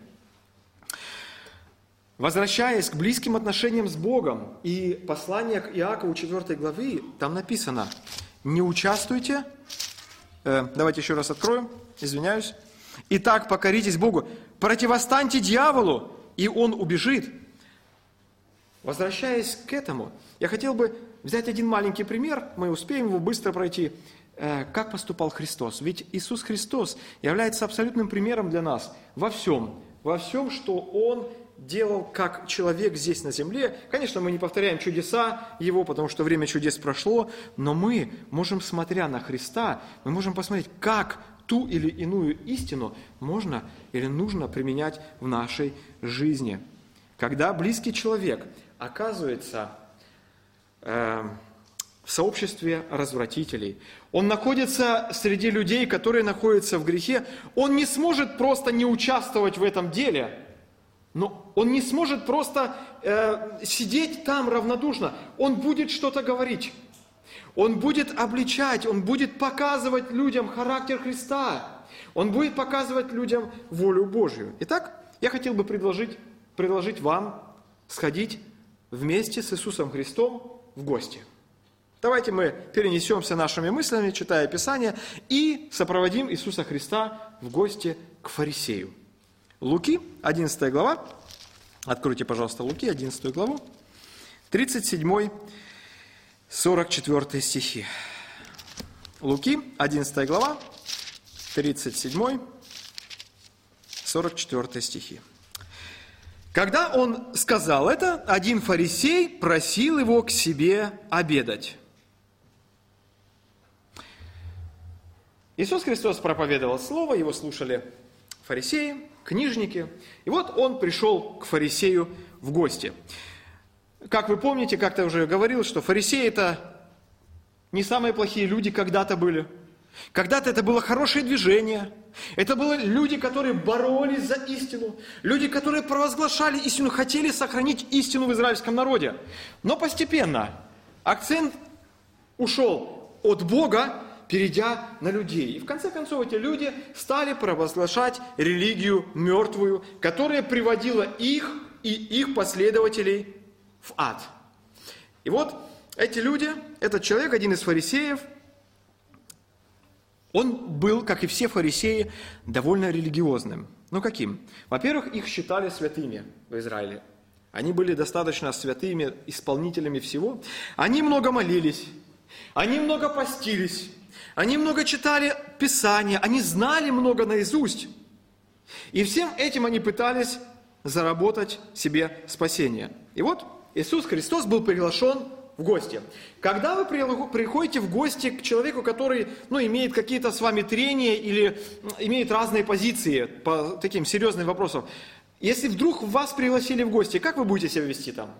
Speaker 1: Возвращаясь к близким отношениям с Богом, и послание к Иакову четвёртой главы, там написано: не участвуйте, э, давайте еще раз откроем, извиняюсь. Итак, покоритесь Богу, противостаньте дьяволу, и он убежит. Возвращаясь к этому, я хотел бы взять один маленький пример, мы успеем его быстро пройти, э, как поступал Христос. Ведь Иисус Христос является абсолютным примером для нас во всем, во всем, что Он делал как человек здесь на земле. Конечно, мы не повторяем чудеса Его, потому что время чудес прошло, но мы можем, смотря на Христа, мы можем посмотреть, как ту или иную истину можно или нужно применять в нашей жизни. Когда близкий человек оказывается э, в сообществе развратителей, он находится среди людей, которые находятся в грехе, он не сможет просто не участвовать в этом деле, но он не сможет просто э, сидеть там равнодушно. Он будет что-то говорить. Он будет обличать, он будет показывать людям характер Христа. Он будет показывать людям волю Божью. Итак, я хотел бы предложить, предложить вам сходить вместе с Иисусом Христом в гости. Давайте мы перенесемся нашими мыслями, читая Писание, и сопроводим Иисуса Христа в гости к фарисею. Луки, одиннадцатая глава. Откройте, пожалуйста, Луки, одиннадцатую главу. тридцать седьмой, сорок четвёртый стихи. Луки, одиннадцатая глава, тридцать седьмой, сорок четвёртый стихи. Когда он сказал это, один фарисей просил его к себе обедать. Иисус Христос проповедовал слово, его слушали фарисеи, книжники. И вот он пришел к фарисею в гости. Как вы помните, как-то уже говорил, что фарисеи это не самые плохие люди когда-то были. Когда-то это было хорошее движение. Это были люди, которые боролись за истину. Люди, которые провозглашали истину, хотели сохранить истину в израильском народе. Но постепенно акцент ушел от Бога, перейдя на людей. И в конце концов эти люди стали провозглашать религию мертвую, которая приводила их и их последователей в ад. И вот эти люди, этот человек, один из фарисеев, он был, как и все фарисеи, довольно религиозным. Ну каким? Во-первых, их считали святыми в Израиле. Они были достаточно святыми исполнителями всего. Они много молились, они много постились, они много читали Писания, они знали много наизусть. И всем этим они пытались заработать себе спасение. И вот Иисус Христос был приглашен в гости. Когда вы приходите в гости к человеку, который ну, имеет какие-то с вами трения или имеет разные позиции по таким серьезным вопросам, если вдруг вас пригласили в гости, как вы будете себя вести там?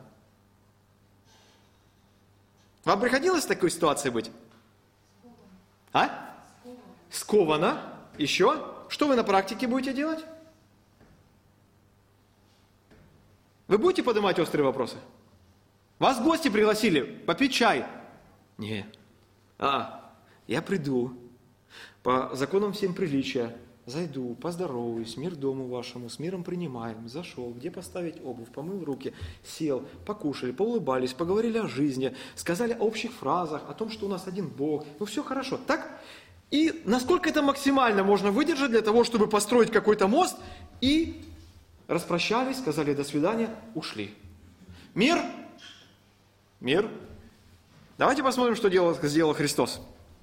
Speaker 1: Вам приходилось в такой ситуации быть? А? Сковано. Еще? Что вы на практике будете делать? Вы будете поднимать острые вопросы? Вас в гости пригласили попить чай? Не. А, я приду. По законам всем приличия. Зайду, поздороваюсь, мир дому вашему, с миром принимаем. Зашел, где поставить обувь, помыл руки, сел, покушали, поулыбались, поговорили о жизни, сказали о общих фразах, о том, что у нас один Бог. Ну, все хорошо, так? И насколько это максимально можно выдержать для того, чтобы построить какой-то мост, и распрощались, сказали до свидания, ушли. Мир? Мир? Давайте посмотрим, что делал, сделал Христос.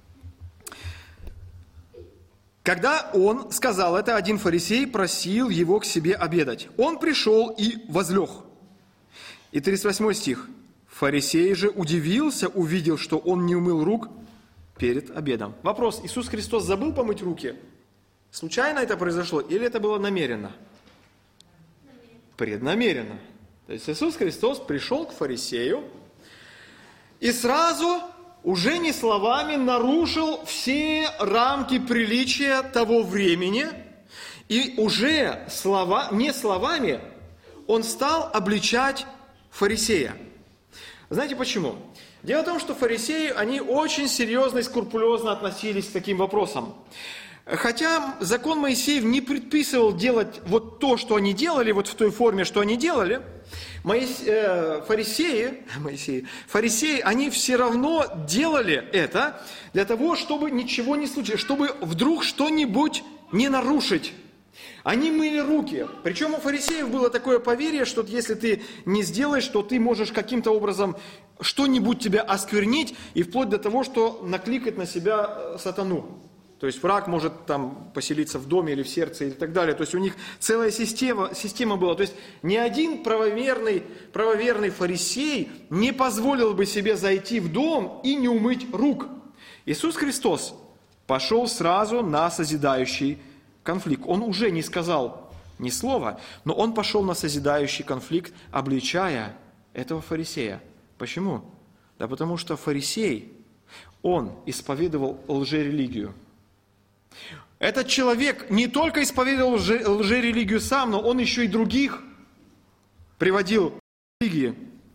Speaker 1: Когда он сказал это, один фарисей просил его к себе обедать. Он пришел и возлег. И тридцать восьмой стих. Фарисей же удивился, увидел, что он не умыл рук перед обедом. Вопрос. Иисус Христос забыл помыть руки? Случайно это произошло или это было намеренно? Преднамеренно. То есть Иисус Христос пришел к фарисею и сразу, уже не словами, нарушил все рамки приличия того времени, и уже слова, не словами он стал обличать фарисея. Знаете почему? Дело в том, что фарисеи, они очень серьезно и скрупулезно относились к таким вопросам. Хотя закон Моисеев не предписывал делать вот то, что они делали, вот в той форме, что они делали, Моис... э, фарисеи, Моисеи, фарисеи, они все равно делали это для того, чтобы ничего не случилось, чтобы вдруг что-нибудь не нарушить. Они мыли руки. Причем у фарисеев было такое поверье, что если ты не сделаешь, то ты можешь каким-то образом что-нибудь тебя осквернить, и вплоть до того, что накликать на себя сатану. То есть враг может там поселиться в доме или в сердце и так далее. То есть у них целая система, система была. То есть ни один правоверный, правоверный фарисей не позволил бы себе зайти в дом и не умыть рук. Иисус Христос пошел сразу на созидающий конфликт. Он уже не сказал ни слова, но он пошел на созидающий конфликт, обличая этого фарисея. Почему? Да потому что фарисей, он исповедовал лжерелигию. Этот человек не только исповедовал лже, лжерелигию сам, но он еще и других приводил к религии.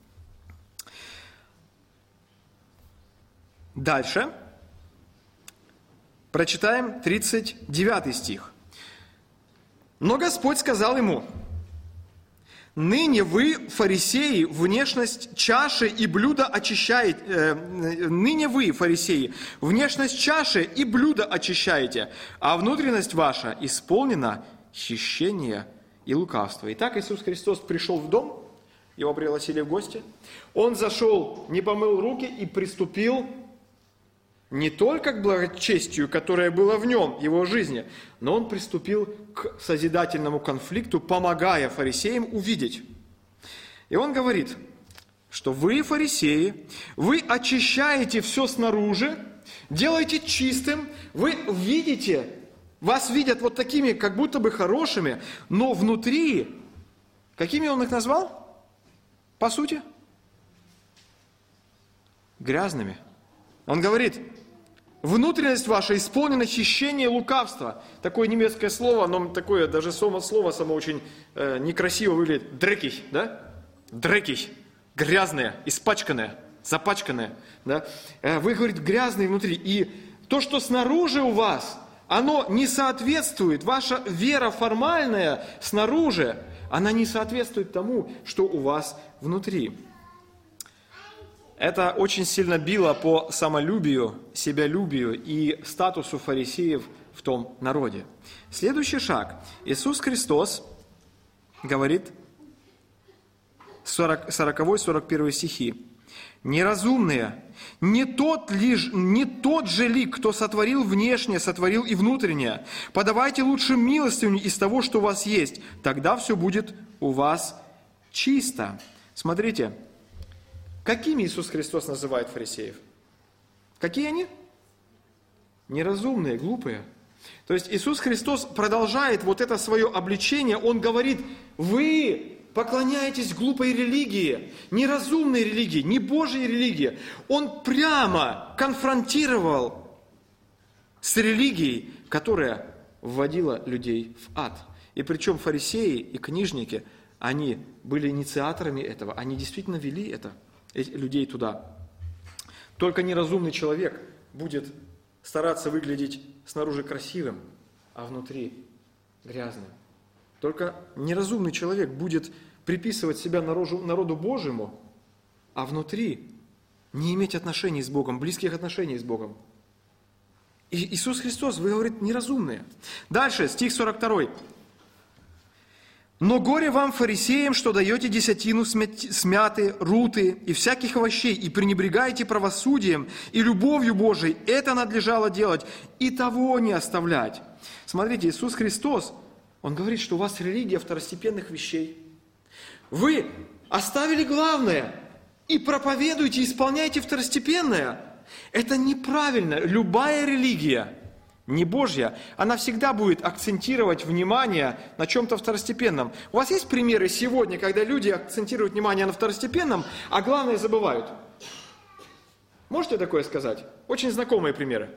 Speaker 1: Дальше прочитаем тридцать девятый стих. «Но Господь сказал ему: ныне вы, фарисеи, внешность чаши и блюда очищаете, э, ныне вы, фарисеи, внешность чаши и блюда очищаете, а внутренность ваша исполнена хищения и лукавства». Итак, Иисус Христос пришел в дом, его пригласили в гости, он зашел, не помыл руки и приступил не только к благочестию, которое было в нем, его жизни, но он приступил к созидательному конфликту, помогая фарисеям увидеть. И он говорит, что вы, фарисеи, вы очищаете все снаружи, делаете чистым, вы видите, вас видят вот такими, как будто бы хорошими, но внутри, какими он их назвал? По сути, грязными. Он говорит, внутренность ваша исполнена хищения и лукавства. Такое немецкое слово, оно такое, даже само слово само очень э, некрасиво выглядит. Дреких, да? Дреких. Грязное, испачканное, запачканное. Да? Э, вы, говорит, грязные внутри. И то, что снаружи у вас, оно не соответствует, ваша вера формальная снаружи, она не соответствует тому, что у вас внутри. Это очень сильно било по самолюбию, себялюбию и статусу фарисеев в том народе. Следующий шаг. Иисус Христос говорит, сороковой сорок первый стихи. «Неразумные, не тот, лишь, не тот же ли, кто сотворил внешнее, сотворил и внутреннее? Подавайте лучше милостыню из того, что у вас есть, тогда все будет у вас чисто». Смотрите. Какими Иисус Христос называет фарисеев? Какие они? Неразумные, глупые. То есть Иисус Христос продолжает вот это свое обличение. Он говорит, вы поклоняетесь глупой религии, неразумной религии, не Божьей религии. Он прямо конфронтировал с религией, которая вводила людей в ад. И причем фарисеи и книжники, они были инициаторами этого, они действительно вели это. Людей туда. Только неразумный человек будет стараться выглядеть снаружи красивым, а внутри грязным. Только неразумный человек будет приписывать себя народу, народу Божьему, а внутри не иметь отношений с Богом, близких отношений с Богом. И Иисус Христос, вы говорите, неразумные. Дальше, стих сорок второй. «Но горе вам, фарисеям, что даете десятину смяты, руты и всяких овощей, и пренебрегаете правосудием и любовью Божией. Это надлежало делать, и того не оставлять». Смотрите, Иисус Христос, Он говорит, что у вас религия второстепенных вещей. Вы оставили главное и проповедуете, исполняете второстепенное. Это неправильно. Любая религия, не Божья, она всегда будет акцентировать внимание на чем-то второстепенном. У вас есть примеры сегодня, когда люди акцентируют внимание на второстепенном, а главное забывают? Можете такое сказать? Очень знакомые примеры.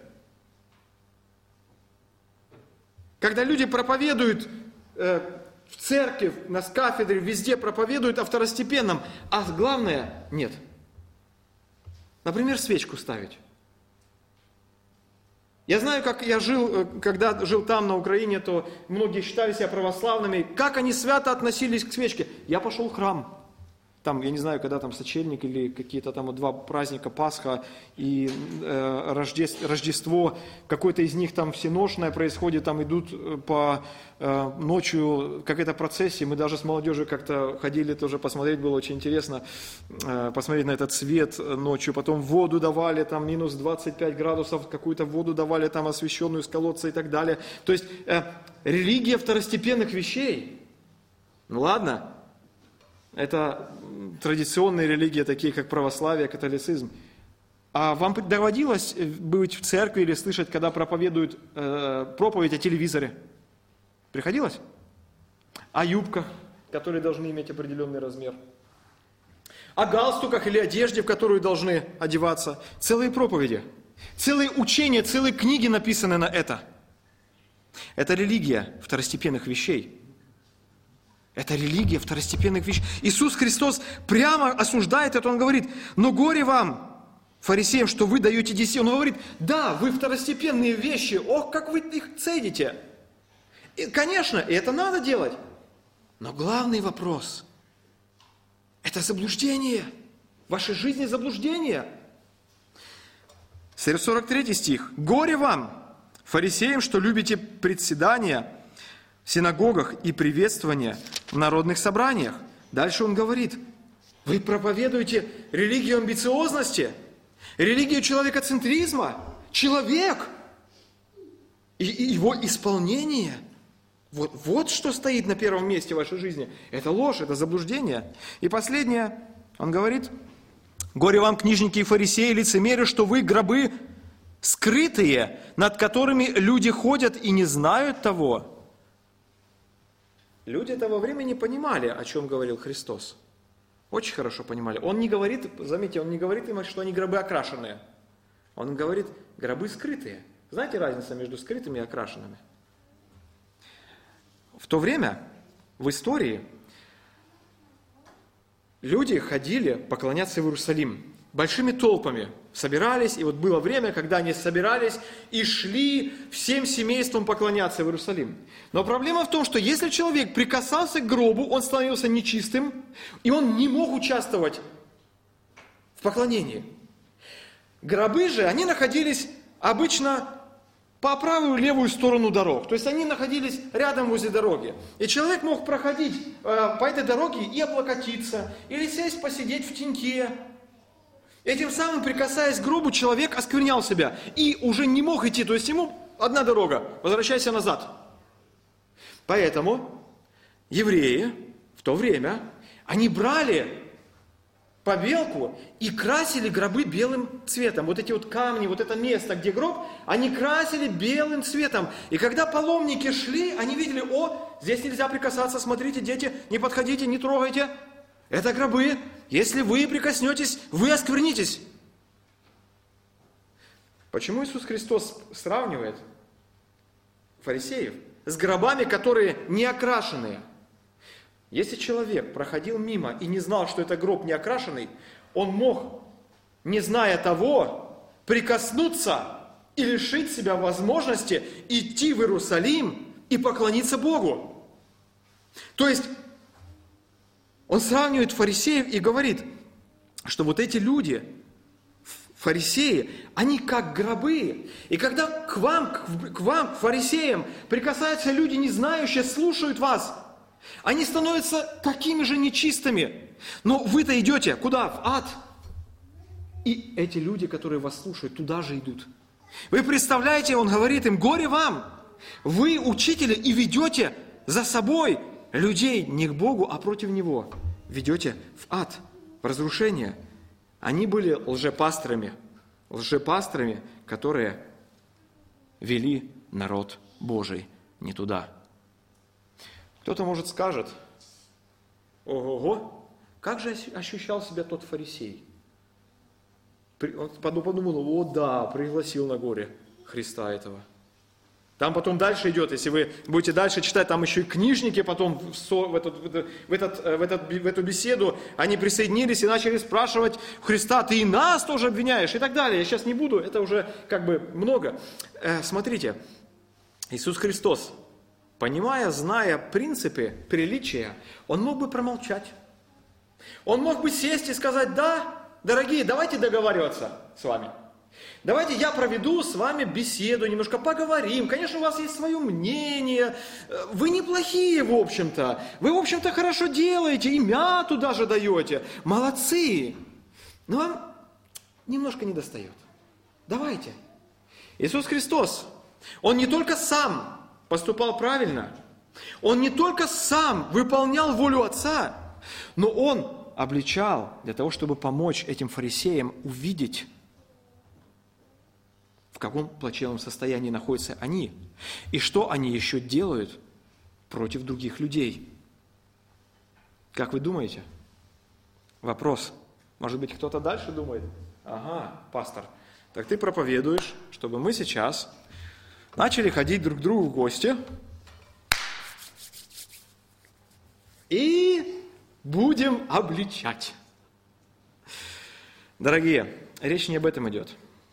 Speaker 1: Когда люди проповедуют э, в церкви, на кафедре, везде проповедуют о второстепенном, а главное нет. Например, свечку ставить. Я знаю, как я жил, когда жил там, на Украине, то многие считали себя православными. Как они свято относились к свечке. Я пошел в храм. Там, я не знаю, когда там сочельник или какие-то там вот два праздника, Пасха и э, Рождество, Рождество, какой-то из них там всеношное происходит, там идут по э, ночью какая-то процессия, мы даже с молодежью как-то ходили тоже посмотреть, было очень интересно э, посмотреть на этот свет ночью, потом воду давали, там минус двадцать пять градусов, какую-то воду давали там освященную из колодца и так далее. То есть э, религия второстепенных вещей. Ну ладно. Это традиционные религии, такие как православие, католицизм. А вам доводилось быть в церкви или слышать, когда проповедуют э, проповедь о телевизоре? Приходилось? О юбках, которые должны иметь определенный размер. О галстуках или одежде, в которую должны одеваться. Целые проповеди, целые учения, целые книги написаны на это. Это религия второстепенных вещей. Это религия второстепенных вещей. Иисус Христос прямо осуждает это, Он говорит, но горе вам, фарисеям, что вы даете десятину. Он говорит, да, вы второстепенные вещи, ох, как вы их цедите. И, конечно, это надо делать. Но главный вопрос – это заблуждение. В вашей жизни заблуждение. сорок третий стих. Горе вам, фарисеям, что любите председания в синагогах и приветствования в народных собраниях. Дальше он говорит, вы проповедуете религию амбициозности, религию человекоцентризма, человек и, и его исполнение. Вот, вот что стоит на первом месте в вашей жизни. Это ложь, это заблуждение. И последнее, он говорит, горе вам, книжники и фарисеи, лицемеры, что вы гробы скрытые, над которыми люди ходят и не знают того. Люди того времени понимали, о чем говорил Христос. Очень хорошо понимали. Он не говорит, заметьте, он не говорит им, что они гробы окрашенные. Он говорит, гробы скрытые. Знаете разницу между скрытыми и окрашенными? В то время, в истории, люди ходили поклоняться в Иерусалим. Большими толпами собирались, и вот было время, когда они собирались и шли всем семейством поклоняться в Иерусалим. Но проблема в том, что если человек прикасался к гробу, он становился нечистым, и он не мог участвовать в поклонении. Гробы же, они находились обычно по правую и левую сторону дорог. То есть они находились рядом возле дороги. И человек мог проходить э, по этой дороге и облокотиться, или сесть, посидеть в теньке. Этим самым, прикасаясь к гробу, человек осквернял себя и уже не мог идти. То есть ему одна дорога, возвращайся назад. Поэтому евреи в то время, они брали побелку и красили гробы белым цветом. Вот эти вот камни, вот это место, где гроб, они красили белым цветом. И когда паломники шли, они видели, о, здесь нельзя прикасаться, смотрите, дети, не подходите, не трогайте. Это гробы. Если вы прикоснетесь, вы осквернитесь. Почему Иисус Христос сравнивает фарисеев с гробами, которые не окрашенные? Если человек проходил мимо и не знал, что это гроб не окрашенный, он мог, не зная того, прикоснуться и лишить себя возможности идти в Иерусалим и поклониться Богу. То есть, он сравнивает фарисеев и говорит, что вот эти люди, фарисеи, они как гробы. И когда к вам, к вам, к фарисеям, прикасаются люди, не знающие, слушают вас, они становятся такими же нечистыми. Но вы-то идете куда? В ад. И эти люди, которые вас слушают, туда же идут. Вы представляете, он говорит им, горе вам. Вы, учители, и ведете за собой людей не к Богу, а против Него. Ведете в ад, в разрушение. Они были лжепасторами, лжепасторами, которые вели народ Божий не туда. Кто-то, может, скажет, ого-го, как же ощущал себя тот фарисей? Он подумал, о да, пригласил на горе Христа этого. Там потом дальше идет, если вы будете дальше читать, там еще и книжники потом в, со, в, этот, в, этот, в, этот, в эту беседу, они присоединились и начали спрашивать Христа, ты и нас тоже обвиняешь, и так далее. Я сейчас не буду, это уже как бы много. Э, смотрите, Иисус Христос, понимая, зная принципы приличия, Он мог бы промолчать. Он мог бы сесть и сказать, да, дорогие, давайте договариваться с вами. Давайте я проведу с вами беседу, немножко поговорим. Конечно, у вас есть свое мнение. Вы неплохие, в общем-то. Вы, в общем-то, хорошо делаете, и мяту даже даете. Молодцы. Но вам немножко не достает. Давайте. Иисус Христос, Он не только сам поступал правильно, Он не только сам выполнял волю Отца, но Он обличал для того, чтобы помочь этим фарисеям увидеть, в каком плачевном состоянии находятся они, и что они еще делают против других людей. Как вы думаете? Вопрос. Может быть, кто-то дальше думает? Ага, пастор, так ты проповедуешь, чтобы мы сейчас начали ходить друг к другу в гости и будем обличать. Дорогие, речь не об этом идет.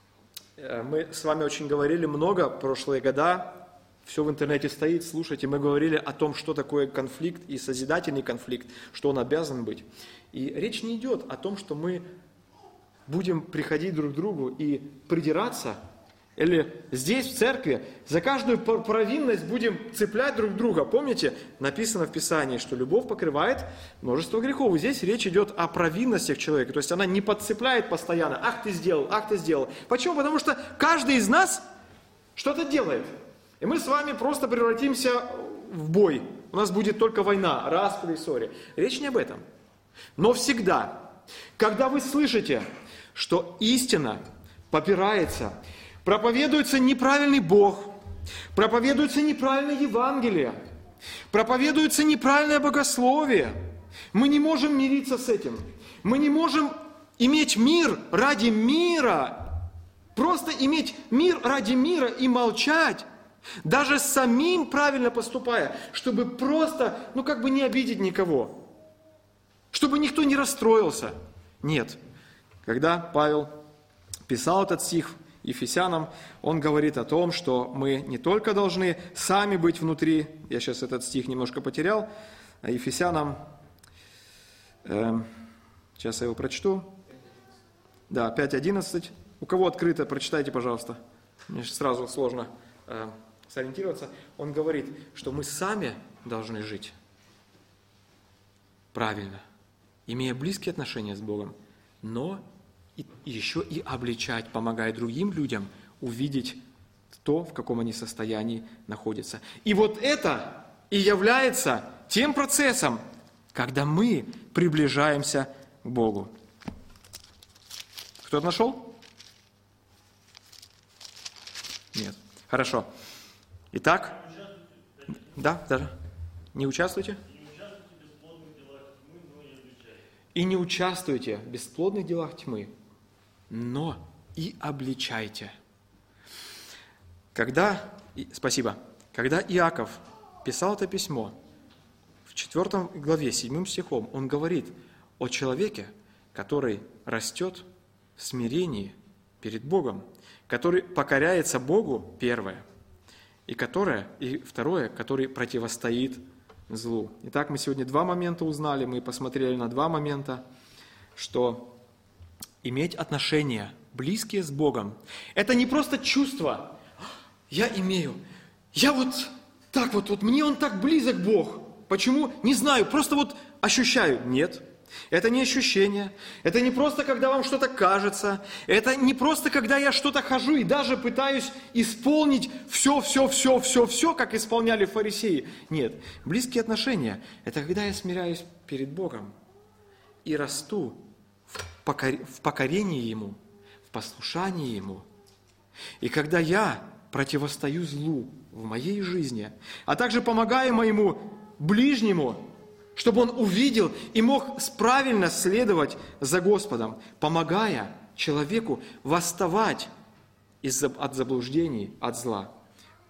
Speaker 1: Мы с вами очень говорили много прошлые года, все в интернете стоит, слушайте, мы говорили о том, что такое конфликт и созидательный конфликт, что он обязан быть. И речь не идет о том, что мы будем приходить друг к другу и придираться, или здесь, в церкви, за каждую провинность будем цеплять друг друга. Помните, написано в Писании, что любовь покрывает множество грехов. И здесь речь идет о провинностях человека. То есть она не подцепляет постоянно. Ах, ты сделал, ах, ты сделал. Почему? Потому что каждый из нас что-то делает. И мы с вами просто превратимся в бой. У нас будет только война, распри и ссоры. Речь не об этом. Но всегда, когда вы слышите, что истина попирается, проповедуется неправильный Бог, проповедуется неправильное Евангелие, проповедуется неправильное богословие. Мы не можем мириться с этим. Мы не можем иметь мир ради мира. Просто иметь мир ради мира и молчать, даже самим правильно поступая, чтобы просто, ну как бы не обидеть никого, чтобы никто не расстроился. Нет. Когда Павел писал этот стих Ефесянам, он говорит о том, что мы не только должны сами быть внутри, я сейчас этот стих немножко потерял, а Ефесянам, э, сейчас я его прочту, да, пять одиннадцать, у кого открыто, прочитайте, пожалуйста, мне сразу сложно э, сориентироваться, он говорит, что мы сами должны жить правильно, имея близкие отношения с Богом, но и еще и обличать, помогая другим людям увидеть то, в каком они состоянии находятся. И вот это и является тем процессом, когда мы приближаемся к Богу. Кто-то нашел? Нет. Хорошо. Итак, да, даже не участвуйте? И не участвуйте в бесплодных делах тьмы, но и обличайте. Когда, спасибо, когда Иаков писал это письмо, в четвёртой главе, седьмым стихом, он говорит о человеке, который растет в смирении перед Богом, который покоряется Богу, первое, и, которое, и второе, который противостоит злу. Итак, мы сегодня два момента узнали, мы посмотрели на два момента, что иметь отношения близкие с Богом, это не просто чувство, я имею, я вот так вот, вот мне Он так близок, Бог. Почему? Не знаю, просто вот ощущаю. Нет, это не ощущение, это не просто, когда вам что-то кажется, это не просто, когда я что-то хожу и даже пытаюсь исполнить все, все, все, все, все, как исполняли фарисеи. Нет, близкие отношения, это когда я смиряюсь перед Богом и расту в, покор... в покорении Ему, в послушании Ему. И когда я противостою злу в моей жизни, а также помогаю моему ближнему, чтобы он увидел и мог правильно следовать за Господом, помогая человеку восставать из, от заблуждений, от зла.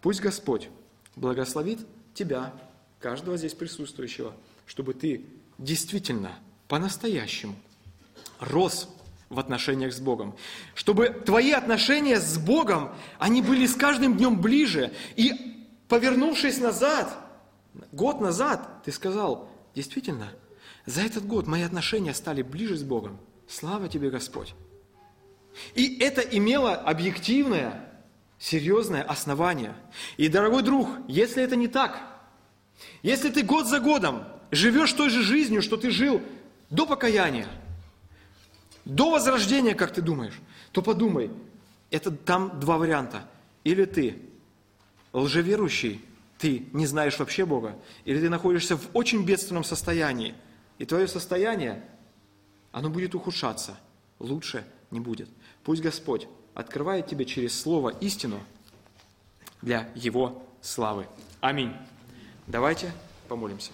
Speaker 1: Пусть Господь благословит тебя, каждого здесь присутствующего, чтобы ты действительно, по-настоящему рос в отношениях с Богом. Чтобы твои отношения с Богом, они были с каждым днем ближе. И повернувшись назад, год назад, ты сказал, действительно, за этот год мои отношения стали ближе с Богом. Слава тебе, Господь! И это имело объективное, серьезное основание. И, дорогой друг, если это не так, если ты год за годом живешь той же жизнью, что ты жил до покаяния, до возрождения, как ты думаешь, то подумай, это там два варианта. Или ты лжеверующий, ты не знаешь вообще Бога, или ты находишься в очень бедственном состоянии, и твое состояние, оно будет ухудшаться, лучше не будет. Пусть Господь открывает тебе через Слово истину для Его славы. Аминь. Давайте помолимся.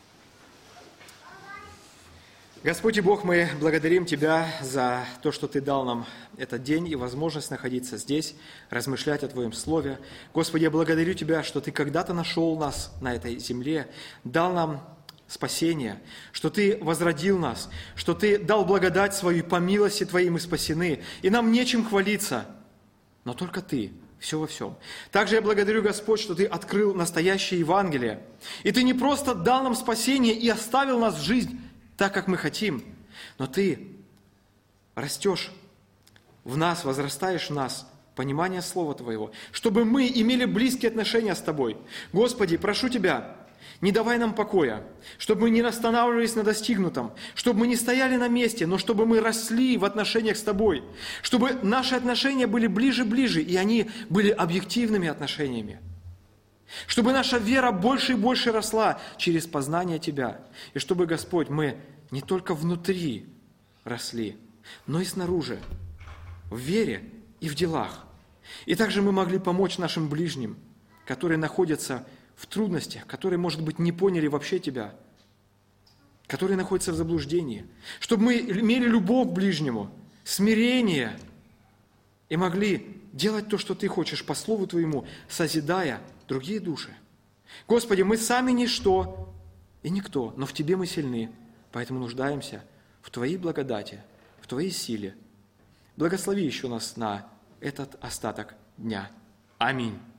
Speaker 1: Господь и Бог, мы благодарим Тебя за то, что Ты дал нам этот день и возможность находиться здесь, размышлять о Твоем Слове. Господи, я благодарю Тебя, что Ты когда-то нашел нас на этой земле, дал нам спасение, что Ты возродил нас, что Ты дал благодать свою, по милости Твоей мы спасены, и нам нечем хвалиться, но только Ты, все во всем. Также я благодарю, Господь, что Ты открыл настоящее Евангелие, и Ты не просто дал нам спасение и оставил нас в жизнь так, как мы хотим, но Ты растешь в нас, возрастаешь в нас понимание Слова Твоего, чтобы мы имели близкие отношения с Тобой. Господи, прошу Тебя, не давай нам покоя, чтобы мы не останавливались на достигнутом, чтобы мы не стояли на месте, но чтобы мы росли в отношениях с Тобой, чтобы наши отношения были ближе-ближе, и они были объективными отношениями. Чтобы наша вера больше и больше росла через познание Тебя. И чтобы, Господь, мы не только внутри росли, но и снаружи, в вере и в делах. И также мы могли помочь нашим ближним, которые находятся в трудностях, которые, может быть, не поняли вообще Тебя, которые находятся в заблуждении. Чтобы мы имели любовь к ближнему, смирение и могли делать то, что Ты хочешь по Слову Твоему, созидая другие души. Господи, мы сами ничто и никто, но в Тебе мы сильны, поэтому нуждаемся в Твоей благодати, в Твоей силе. Благослови еще нас на этот остаток дня. Аминь.